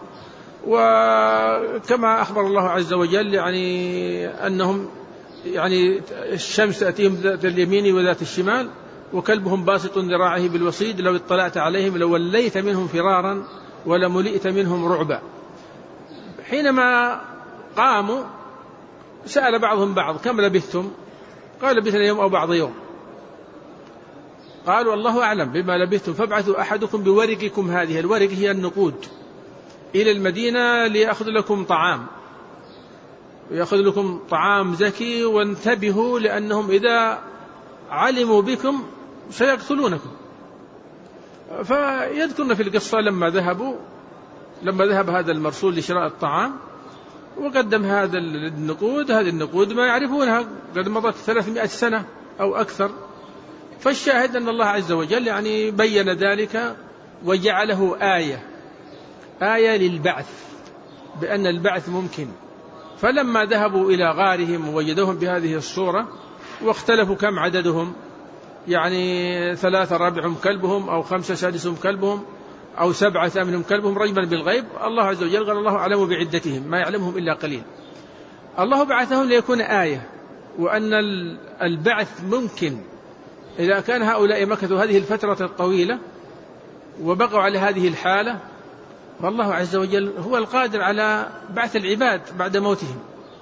وكما أخبر الله عز وجل يعني أنهم يعني الشمس تأتيهم ذات اليمين وذات الشمال وكلبهم باسط ذراعه بالوصيد، لو اطلعت عليهم لوليت منهم فرارا ولملئت منهم رعبا. حينما قاموا سأل بعضهم بعض: كم لبثتم؟ قال: لبثنا يوم أو بعض يوم. قالوا: الله أعلم بما لبثتم، فابعثوا أحدكم بورقكم هذه، الورق هي النقود، إلى المدينة ليأخذ لكم طعام، ويأخذ لكم طعام زكي، وانتبهوا لأنهم إذا علموا بكم سيقتلونكم. فيذكرنا في القصة لما ذهب هذا المرسول لشراء الطعام وقدم هذا النقود، هذه النقود ما يعرفونها، قد مضت 300 سنة أو أكثر. فالشاهد أن الله عز وجل يعني بين ذلك وجعله آية للبعث، بأن البعث ممكن. فلما ذهبوا إلى غارهم ووجدوهم بهذه الصورة واختلفوا كم عددهم، يعني 3 رابعهم كلبهم أو 5 سادسهم كلبهم أو 7 ثامنهم كلبهم رجما بالغيب، الله عز وجل قال: الله أعلم بعدتهم ما يعلمهم إلا قليل. الله بعثهم ليكون آية، وأن البعث ممكن إذا كان هؤلاء مكثوا هذه الفترة الطويلة وبقوا على هذه الحالة، فالله عز وجل هو القادر على بعث العباد بعد موتهم.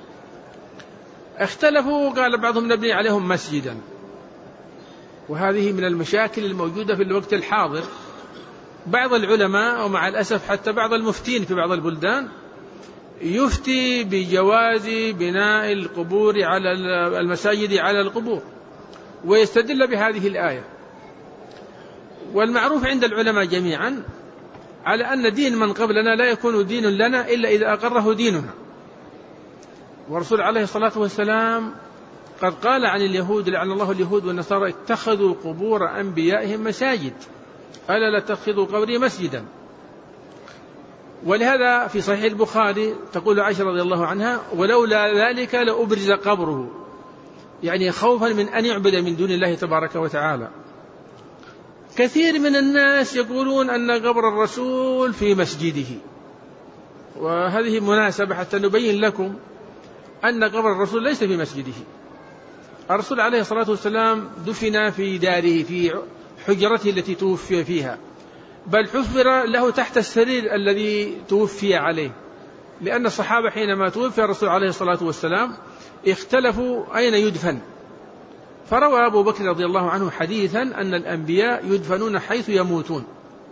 اختلفوا، قال بعضهم: نبني عليهم مسجدا. وهذه من المشاكل الموجودة في الوقت الحاضر. بعض العلماء ومع الأسف حتى بعض المفتين في بعض البلدان يفتي بجواز بناء القبور على المساجد على القبور، ويستدل بهذه الآية. والمعروف عند العلماء جميعا على أن دين من قبلنا لا يكون دين لنا إلا إذا أقره ديننا. والرسول عليه الصلاة والسلام قد قال عن اليهود: لعن الله اليهود والنصارى اتخذوا قبور أنبيائهم مساجد، ألا لا تتخذوا قبري مسجدا. ولهذا في صحيح البخاري تقول عائشة رضي الله عنها: ولولا ذلك لأبرز قبره، يعني خوفا من أن يعبد من دون الله تبارك وتعالى. كثير من الناس يقولون أن قبر الرسول في مسجده، وهذه مناسبة حتى نبين لكم أن قبر الرسول ليس في مسجده. الرسول عليه الصلاة والسلام دفن في داره، في حجرته التي توفي فيها، بل حفر له تحت السرير الذي توفي عليه، لأن الصحابة حينما توفي الرسول عليه الصلاة والسلام اختلفوا أين يدفن، فروى أبو بكر رضي الله عنه حديثا أن الأنبياء يدفنون حيث يموتون،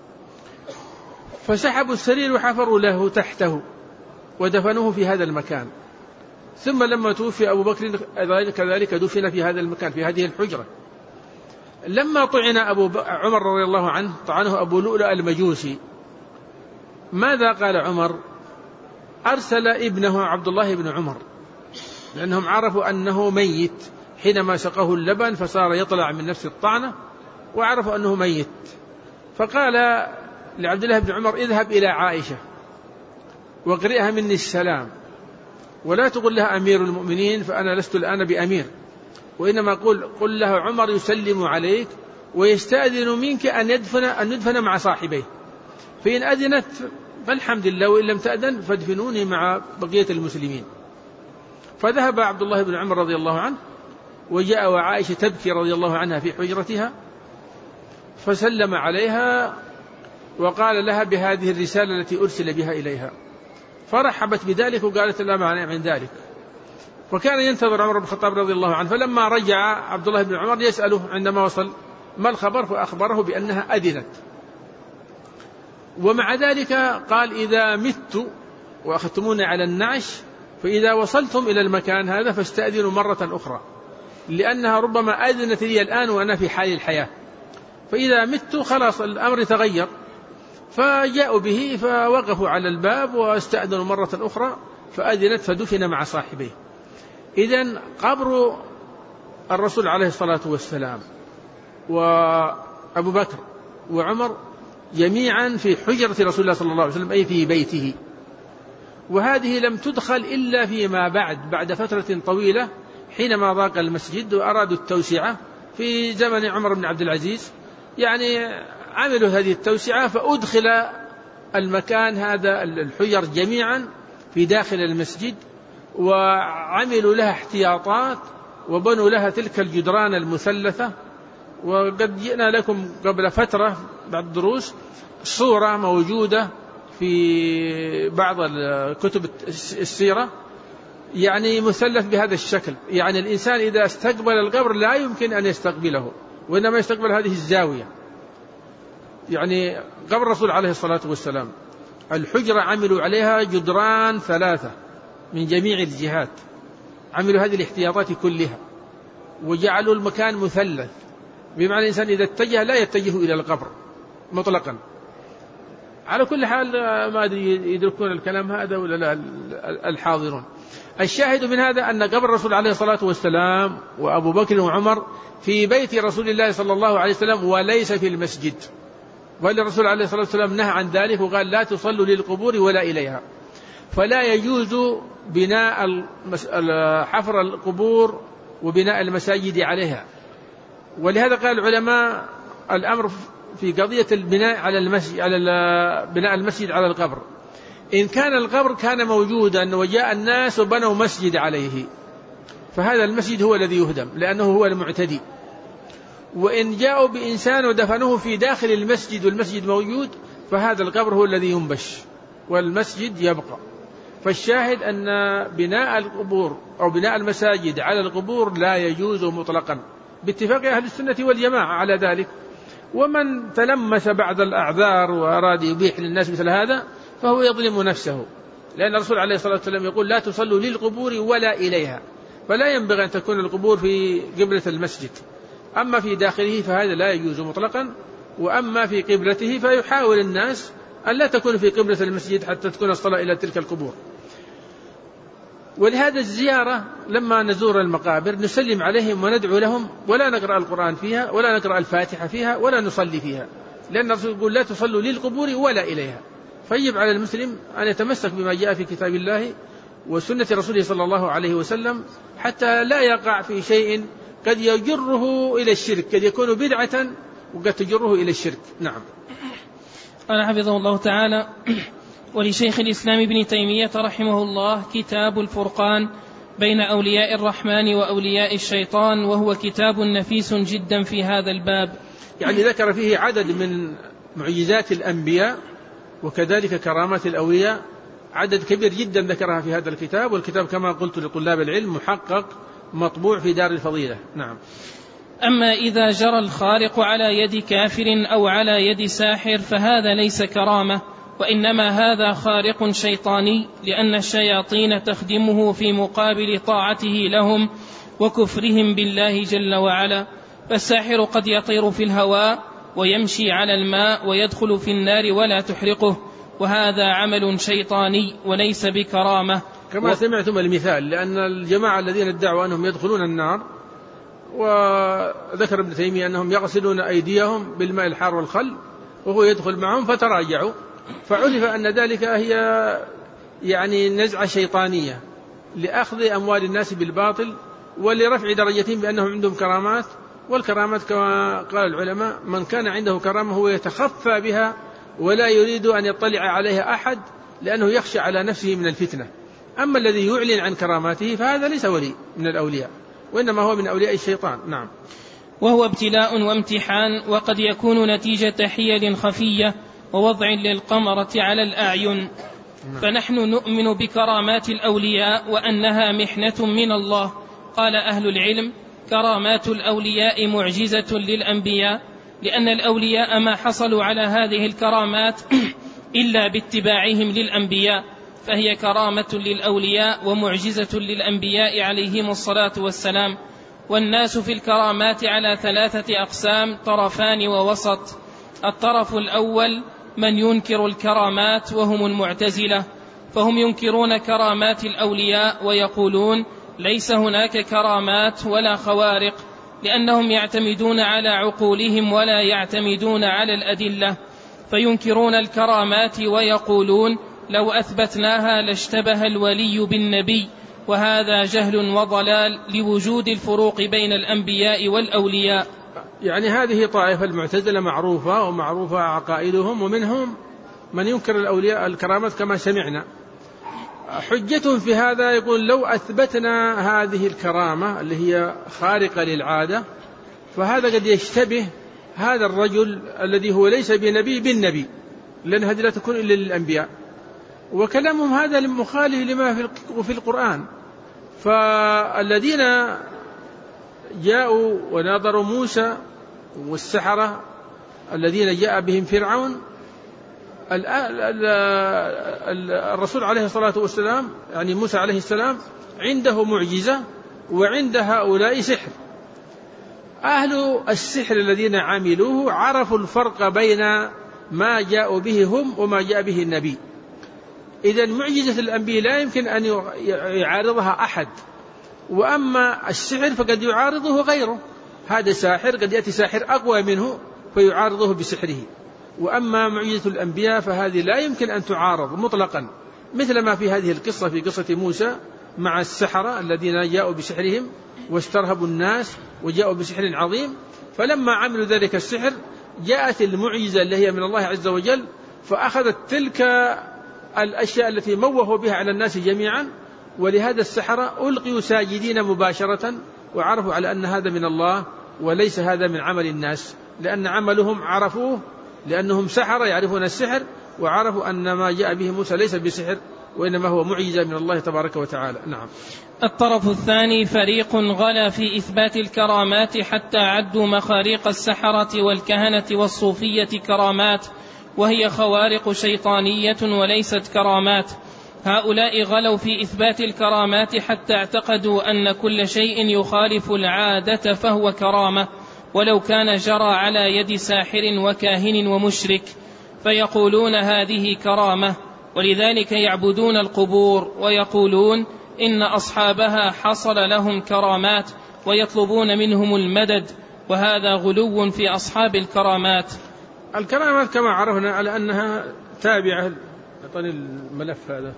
فسحبوا السرير وحفروا له تحته ودفنوه في هذا المكان. ثم لما توفي أبو بكر كذلك دفن في هذا المكان، في هذه الحجرة. لما طعن عمر رضي الله عنه، طعنه أبو لؤلؤ المجوسي، ماذا قال عمر؟ أرسل ابنه عبد الله بن عمر، لأنهم عرفوا أنه ميت حينما سقه اللبن، فصار يطلع من نفس الطعنة وعرفوا أنه ميت. فقال لعبد الله بن عمر: اذهب إلى عائشة واقرئها مني السلام، ولا تقل لها أمير المؤمنين، فأنا لست الآن بأمير، وإنما قل لها عمر يسلم عليك ويستأذن منك أن ندفن مع صاحبيه، فإن أذنت فالحمد لله، وإن لم تأذن فادفنوني مع بقية المسلمين. فذهب عبد الله بن عمر رضي الله عنه، وجاء وعائشة تبكي رضي الله عنها في حجرتها، فسلم عليها وقال لها بهذه الرسالة التي أرسل بها إليها، فرحبت بذلك وقالت لا مانع من ذلك. وكان ينتظر عمر بن الخطاب رضي الله عنه، فلما رجع عبد الله بن عمر يسأله عندما وصل ما الخبر، فأخبره بأنها أذنت. ومع ذلك قال: إذا مت وأخذتموني على النعش، فإذا وصلتم إلى المكان هذا فاستأذنوا مرة أخرى، لأنها ربما أذنت لي الآن وأنا في حال الحياة، فإذا مت خلاص الأمر تغير. فجاءوا به فوقفوا على الباب واستأذنوا مرة أخرى، فأذنت فدفن مع صاحبيه. إذن قبر الرسول عليه الصلاة والسلام وأبو بكر وعمر جميعا في حجرة رسول الله صلى الله عليه وسلم، أي في بيته. وهذه لم تدخل إلا فيما بعد فترة طويلة، حينما ضاق المسجد وأرادوا التوسعة في زمن عمر بن عبد العزيز، يعني عملوا هذه التوسعة، فأدخل المكان هذا الحجر جميعا في داخل المسجد، وعملوا لها احتياطات وبنوا لها تلك الجدران المثلثة. وقد جئنا لكم قبل فترة بعد الدروس صورة موجودة في بعض كتب السيرة، يعني مثلث بهذا الشكل، يعني الإنسان إذا استقبل القبر لا يمكن أن يستقبله، وإنما يستقبل هذه الزاوية. يعني قبر الرسول عليه الصلاة والسلام الحجرة عملوا عليها جدران 3 من جميع الجهات، عملوا هذه الاحتياطات كلها، وجعلوا المكان مثلث، بمعنى الإنسان إذا اتجه لا يتجه إلى القبر مطلقا. على كل حال ما أدري يدركون الكلام هذا ولا لا الحاضرون. الشاهد من هذا أن قبر الرسول عليه الصلاة والسلام وأبو بكر وعمر في بيت رسول الله صلى الله عليه وسلم وليس في المسجد، والرسول عليه الصلاة والسلام نهى عن ذلك وقال: لا تصلوا للقبور ولا إليها. فلا يجوز بناء حفر القبور وبناء المساجد عليها. ولهذا قال العلماء الأمر في قضية البناء على المسجد، على بناء المسجد على القبر، إن كان القبر كان موجودا وجاء الناس وبنوا مسجد عليه فهذا المسجد هو الذي يهدم، لأنه هو المعتدي. وإن جاءوا بإنسان ودفنوه في داخل المسجد والمسجد موجود فهذا القبر هو الذي ينبش والمسجد يبقى. فالشاهد أن بناء القبور أو بناء المساجد على القبور لا يجوز مطلقا باتفاق أهل السنة والجماعة على ذلك. ومن تلمس بعض الأعذار وأراد يبيح للناس مثل هذا فهو يظلم نفسه، لأن الرسول عليه الصلاة والسلام يقول: لا تصلوا للقبور ولا إليها. فلا ينبغي أن تكون القبور في قبلة المسجد، أما في داخله فهذا لا يجوز مطلقا، وأما في قبلته فيحاول الناس أن لا تكون في قبلة المسجد حتى تكون الصلاة إلى تلك القبور. ولهذا الزيارة لما نزور المقابر نسلم عليهم وندعو لهم، ولا نقرأ القرآن فيها ولا نقرأ الفاتحة فيها ولا نصلي فيها، لأن الرسول يقول: لا تصلوا للقبور ولا إليها. فيجب على المسلم أن يتمسك بما جاء في كتاب الله وسنة رسوله صلى الله عليه وسلم حتى لا يقع في شيء قد يجره إلى الشرك، قد يكون بدعة وقد تجره إلى الشرك. نعم. قال حفظه الله تعالى: ولشيخ الإسلام ابن تيمية رحمه الله كتاب الفرقان بين أولياء الرحمن وأولياء الشيطان، وهو كتاب نفيس جدا في هذا الباب. يعني ذكر فيه عدد من معجزات الأنبياء وكذلك كرامات الأولياء، عدد كبير جدا ذكرها في هذا الكتاب، والكتاب كما قلت لطلاب العلم محقق مطبوع في دار الفضيلة. نعم. أما إذا جرى الخارق على يد كافر أو على يد ساحر فهذا ليس كرامة، وإنما هذا خارق شيطاني، لأن الشياطين تخدمه في مقابل طاعته لهم وكفرهم بالله جل وعلا. فالساحر قد يطير في الهواء ويمشي على الماء ويدخل في النار ولا تحرقه، وهذا عمل شيطاني وليس بكرامة. كما سمعتم المثال، لأن الجماعة الذين ادعوا أنهم يدخلون النار، وذكر ابن تيمية أنهم يغسلون أيديهم بالماء الحار والخل وهو يدخل معهم فتراجعوا، فعرف أن ذلك هي يعني نزعة شيطانية لأخذ أموال الناس بالباطل ولرفع درجتهم بأنهم عندهم كرامات. والكرامات كما قال العلماء من كان عنده كرامة هو يتخفى بها ولا يريد أن يطلع عليها أحد لأنه يخشى على نفسه من الفتنة. أما الذي يعلن عن كراماته فهذا ليس ولي من الأولياء، وإنما هو من أولياء الشيطان. نعم. وهو ابتلاء وامتحان، وقد يكون نتيجة حيل خفية ووضع للقمرة على الأعين. فنحن نؤمن بكرامات الأولياء وأنها محنة من الله. قال أهل العلم: كرامات الأولياء معجزة للأنبياء، لأن الأولياء ما حصلوا على هذه الكرامات إلا باتباعهم للأنبياء، فهي كرامة للأولياء ومعجزة للأنبياء عليهم الصلاة والسلام. والناس في الكرامات على 3 أقسام: طرفان ووسط. الطرف الأول من ينكر الكرامات وهم المعتزلة، فهم ينكرون كرامات الأولياء ويقولون ليس هناك كرامات ولا خوارق، لأنهم يعتمدون على عقولهم ولا يعتمدون على الأدلة، فينكرون الكرامات ويقولون لو أثبتناها لاشتبه الولي بالنبي، وهذا جهل وضلال لوجود الفروق بين الأنبياء والأولياء. يعني هذه طائفة المعتزلة معروفة ومعروفة عقائدهم، ومنهم من ينكر الأولياء الكرامات كما سمعنا. حجتهم في هذا يقول لو أثبتنا هذه الكرامة اللي هي خارقة للعادة فهذا قد يشتبه هذا الرجل الذي هو ليس بنبي بالنبي، لأن هذه لا تكون إلا للأنبياء. وكلامهم هذا مخالف لما في القرآن. فالذين جاءوا وناظروا موسى والسحرة الذين جاء بهم فرعون، الرسول عليه الصلاة والسلام يعني موسى عليه السلام عنده معجزة وعند هؤلاء سحر. أهل السحر الذين عملوه عرفوا الفرق بين ما جاءوا به هم وما جاء به النبي. إذن معجزة الأنبياء لا يمكن أن يعارضها أحد، وأما السحر فقد يعارضه غيره. هذا ساحر قد يأتي ساحر أقوى منه فيعارضه بسحره، وأما معجزة الأنبياء فهذه لا يمكن أن تعارض مطلقا، مثل ما في هذه القصة في قصة موسى مع السحرة الذين جاءوا بسحرهم واسترهبوا الناس وجاءوا بسحر عظيم. فلما عملوا ذلك السحر جاءت المعجزة اللي هي من الله عز وجل، فأخذت تلك الأشياء التي موهوا بها على الناس جميعا، ولهذا السحرة ألقوا ساجدين مباشرة، وعرفوا على أن هذا من الله وليس هذا من عمل الناس، لأن عملهم عرفوه لأنهم سحرة يعرفون السحر، وعرفوا أن ما جاء به موسى ليس بسحر وإنما هو معجزة من الله تبارك وتعالى. نعم. الطرف الثاني فريق غلا في إثبات الكرامات حتى عدوا مخاريق السحرة والكهنة والصوفية كرامات، وهي خوارق شيطانية وليست كرامات. هؤلاء غلوا في إثبات الكرامات حتى اعتقدوا أن كل شيء يخالف العادة فهو كرامة، ولو كان جرى على يد ساحر وكاهن ومشرك، فيقولون هذه كرامة، ولذلك يعبدون القبور ويقولون إن أصحابها حصل لهم كرامات ويطلبون منهم المدد، وهذا غلو في أصحاب الكرامات. الكرامات كما عرفنا على أنها تابعة أعطني الملف هذا.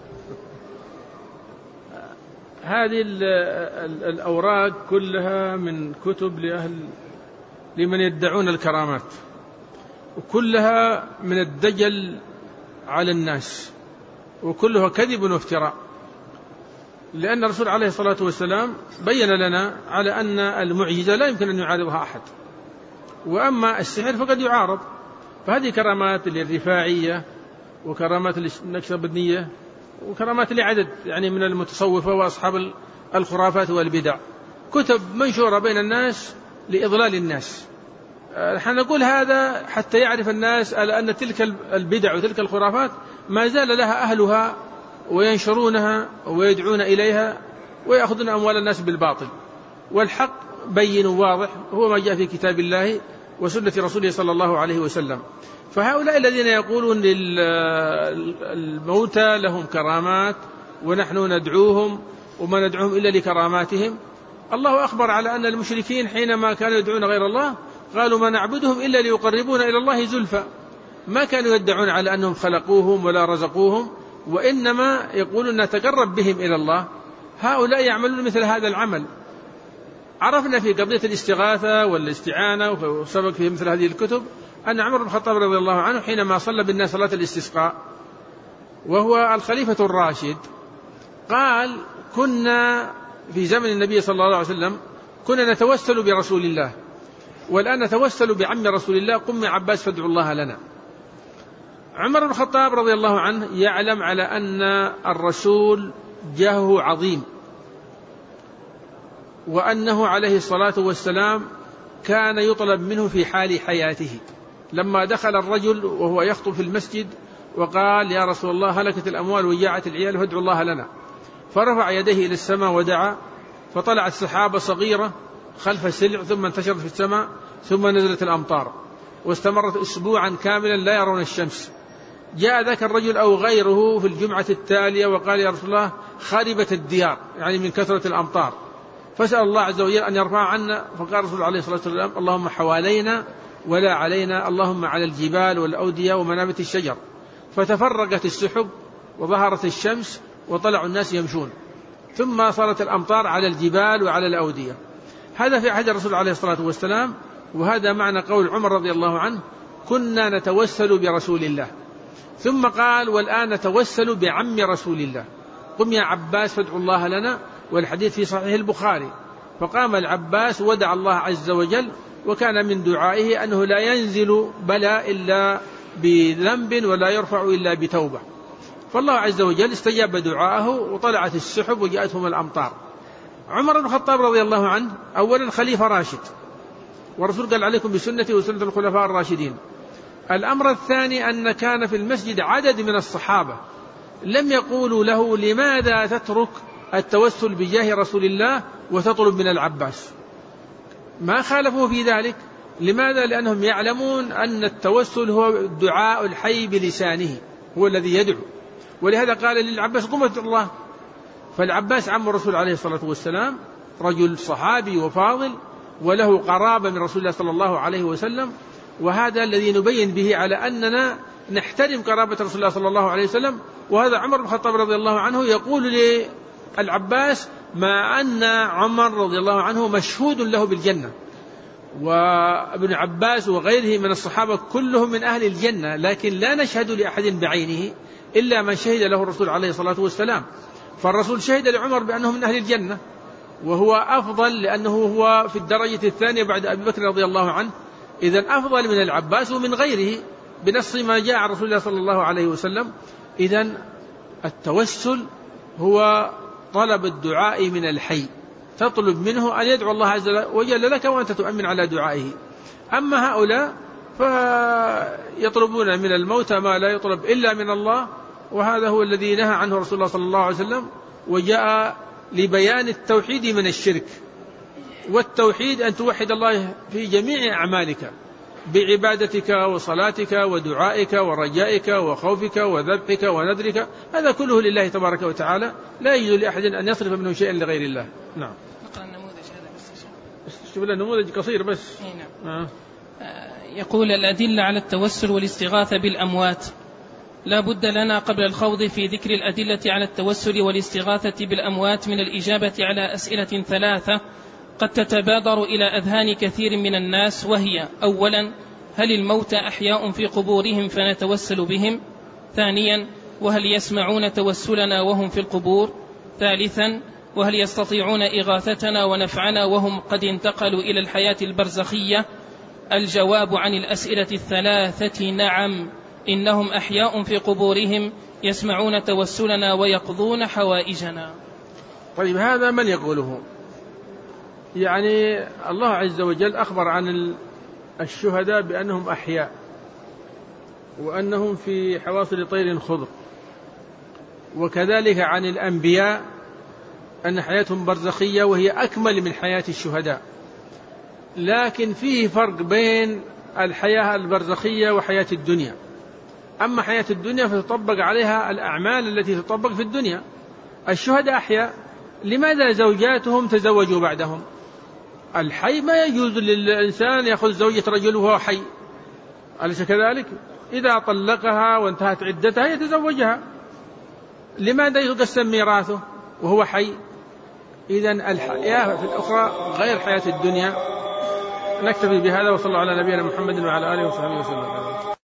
هذه الأوراق كلها من كتب لمن يدعون الكرامات، وكلها من الدجل على الناس، وكلها كذب وافتراء، لأن الرسول عليه الصلاة والسلام بين لنا على أن المعجزة لا يمكن أن يعارضها أحد، وأما السحر فقد يعارض. فهذه كرامات للرفاعية، وكرامات النكشبندية، وكرامات لعدد يعني من المتصوفة وأصحاب الخرافات والبدع، كتب منشورة بين الناس لإضلال الناس. نحن نقول هذا حتى يعرف الناس على أن تلك البدع وتلك الخرافات ما زال لها أهلها، وينشرونها ويدعون إليها ويأخذون أموال الناس بالباطل، والحق بين واضح هو ما جاء في كتاب الله وسنة رسوله صلى الله عليه وسلم. فهؤلاء الذين يقولون للموتى لهم كرامات ونحن ندعوهم وما ندعوهم إلا لكراماتهم، الله أخبر على أن المشركين حينما كانوا يدعون غير الله قالوا ما نعبدهم إلا ليقربونا إلى الله زلفى، ما كانوا يدعون على أنهم خلقوهم ولا رزقوهم، وإنما يقولون نتقرب بهم إلى الله. هؤلاء يعملون مثل هذا العمل. عرفنا في قضية الاستغاثة والاستعانة وسبق في مثل هذه الكتب أن عمر بن الخطاب رضي الله عنه حينما صلى بالناس صلاة الاستسقاء وهو الخليفة الراشد قال كنا في زمن النبي صلى الله عليه وسلم كنا نتوسل برسول الله، والآن نتوسل بعم رسول الله، قم يا عباس فادعوا الله لنا. عمر بن الخطاب رضي الله عنه يعلم على أن الرسول جاهه عظيم، وأنه عليه الصلاة والسلام كان يطلب منه في حال حياته. لما دخل الرجل وهو يخطب في المسجد وقال يا رسول الله هلكت الأموال وجاعت العيال فادعوا الله لنا، فرفع يديه إلى السماء ودعا، فطلعت سحابة صغيرة خلف السلع ثم انتشرت في السماء ثم نزلت الأمطار، واستمرت أسبوعا كاملا لا يرون الشمس. جاء ذاك الرجل أو غيره في الجمعة التالية وقال يا رسول الله خربت الديار، يعني من كثرة الأمطار، فسأل الله عز وجل أن يرفع عنا، فقال رسول عليه الصلاة والسلام اللهم حوالينا ولا علينا، اللهم على الجبال والأودية ومنابت الشجر. فتفرقت السحب وظهرت الشمس وطلعوا الناس يمشون، ثم صارت الأمطار على الجبال وعلى الأودية. هذا في عهد الرسول عليه الصلاة والسلام، وهذا معنى قول عمر رضي الله عنه كنا نتوسل برسول الله. ثم قال والآن نتوسل بعم رسول الله، قم يا عباس فادعوا الله لنا، والحديث في صحيح البخاري. فقام العباس ودعا الله عز وجل، وكان من دعائه أنه لا ينزل بلاء إلا بذنب ولا يرفع إلا بتوبة، فالله عز وجل استجاب دعاءه وطلعت السحب وجاءتهم الأمطار. عمر بن الخطاب رضي الله عنه أولا خليفة راشد، والرسول قال عليكم بسنتي وسنة الخلفاء الراشدين. الأمر الثاني أن كان في المسجد عدد من الصحابة لم يقولوا له لماذا تترك التوسل بجاه رسول الله وتطلب من العباس، ما خالفوا في ذلك. لماذا؟ لأنهم يعلمون أن التوسل هو دعاء الحي بلسانه، هو الذي يدعو، ولهذا قال للعباس قم ادعو الله. فالعباس عم الرسول عليه الصلاة والسلام رجل صحابي وفاضل وله قرابة من رسول الله صلى الله عليه وسلم، وهذا الذي نبين به على أننا نحترم قرابة رسول الله صلى الله عليه وسلم. وهذا عمر بن الخطاب رضي الله عنه يقول للعباس مع أن عمر رضي الله عنه مشهود له بالجنة، وابن عباس وغيره من الصحابة كلهم من أهل الجنة، لكن لا نشهد لأحد بعينه إلا من شهد له الرسول عليه الصلاة والسلام. فالرسول شهد لعمر بأنه من أهل الجنة، وهو أفضل لأنه هو في الدرجة الثانية بعد أبي بكر رضي الله عنه، إذن أفضل من العباس ومن غيره بنص ما جاء عن رسول الله صلى الله عليه وسلم. إذن التوسل هو طلب الدعاء من الحي، تطلب منه أن يدعو الله عز وجل لك وأنت تؤمن على دعائه. أما هؤلاء فيطلبون من الموتى ما لا يطلب إلا من الله، وهذا هو الذي نهى عنه رسول الله صلى الله عليه وسلم، وجاء لبيان التوحيد من الشرك. والتوحيد أن توحد الله في جميع أعمالك بعبادتك وصلاتك ودعائك ورجائك وخوفك وذبحك ونذرك، هذا كله لله تبارك وتعالى، لا يجوز لأحد أن يصرف منه شيئا لغير الله. نعم. نقرأ النموذج هذا بس. شوف له نموذج قصير بس. نعم. يقول الأدلة على التوسل والاستغاثة بالأموات. لا بد لنا قبل الخوض في ذكر الأدلة على التوسل والاستغاثة بالأموات من الإجابة على أسئلة 3 قد تتبادر إلى أذهان كثير من الناس، وهي: أولا، هل الموتى أحياء في قبورهم فنتوسل بهم؟ ثانيا، وهل يسمعون توسلنا وهم في القبور؟ ثالثا، وهل يستطيعون إغاثتنا ونفعنا وهم قد انتقلوا إلى الحياة البرزخية؟ الجواب عن الأسئلة 3 نعم، إنهم أحياء في قبورهم يسمعون توسلنا ويقضون حوائجنا. طيب، هذا من يقوله؟ يعني الله عز وجل أخبر عن الشهداء بأنهم أحياء، وأنهم في حواصل طير خضر، وكذلك عن الأنبياء أن حياتهم برزخية وهي أكمل من حياة الشهداء. لكن فيه فرق بين الحياة البرزخية وحياة الدنيا. أما حياة الدنيا فتطبق عليها الأعمال التي تطبق في الدنيا. الشهداء أحياء، لماذا زوجاتهم تزوجوا بعدهم؟ الحي ما يجوز للإنسان يأخذ زوجة رجل وهو حي، أليس كذلك؟ إذا طلقها وانتهت عدتها يتزوجها. لماذا يقسم ميراثه وهو حي؟ إذن الحياة في الأخرى غير حياة الدنيا. نكتفي بهذا، وصلى الله على نبينا محمد وعلى آله وصحبه وسلم.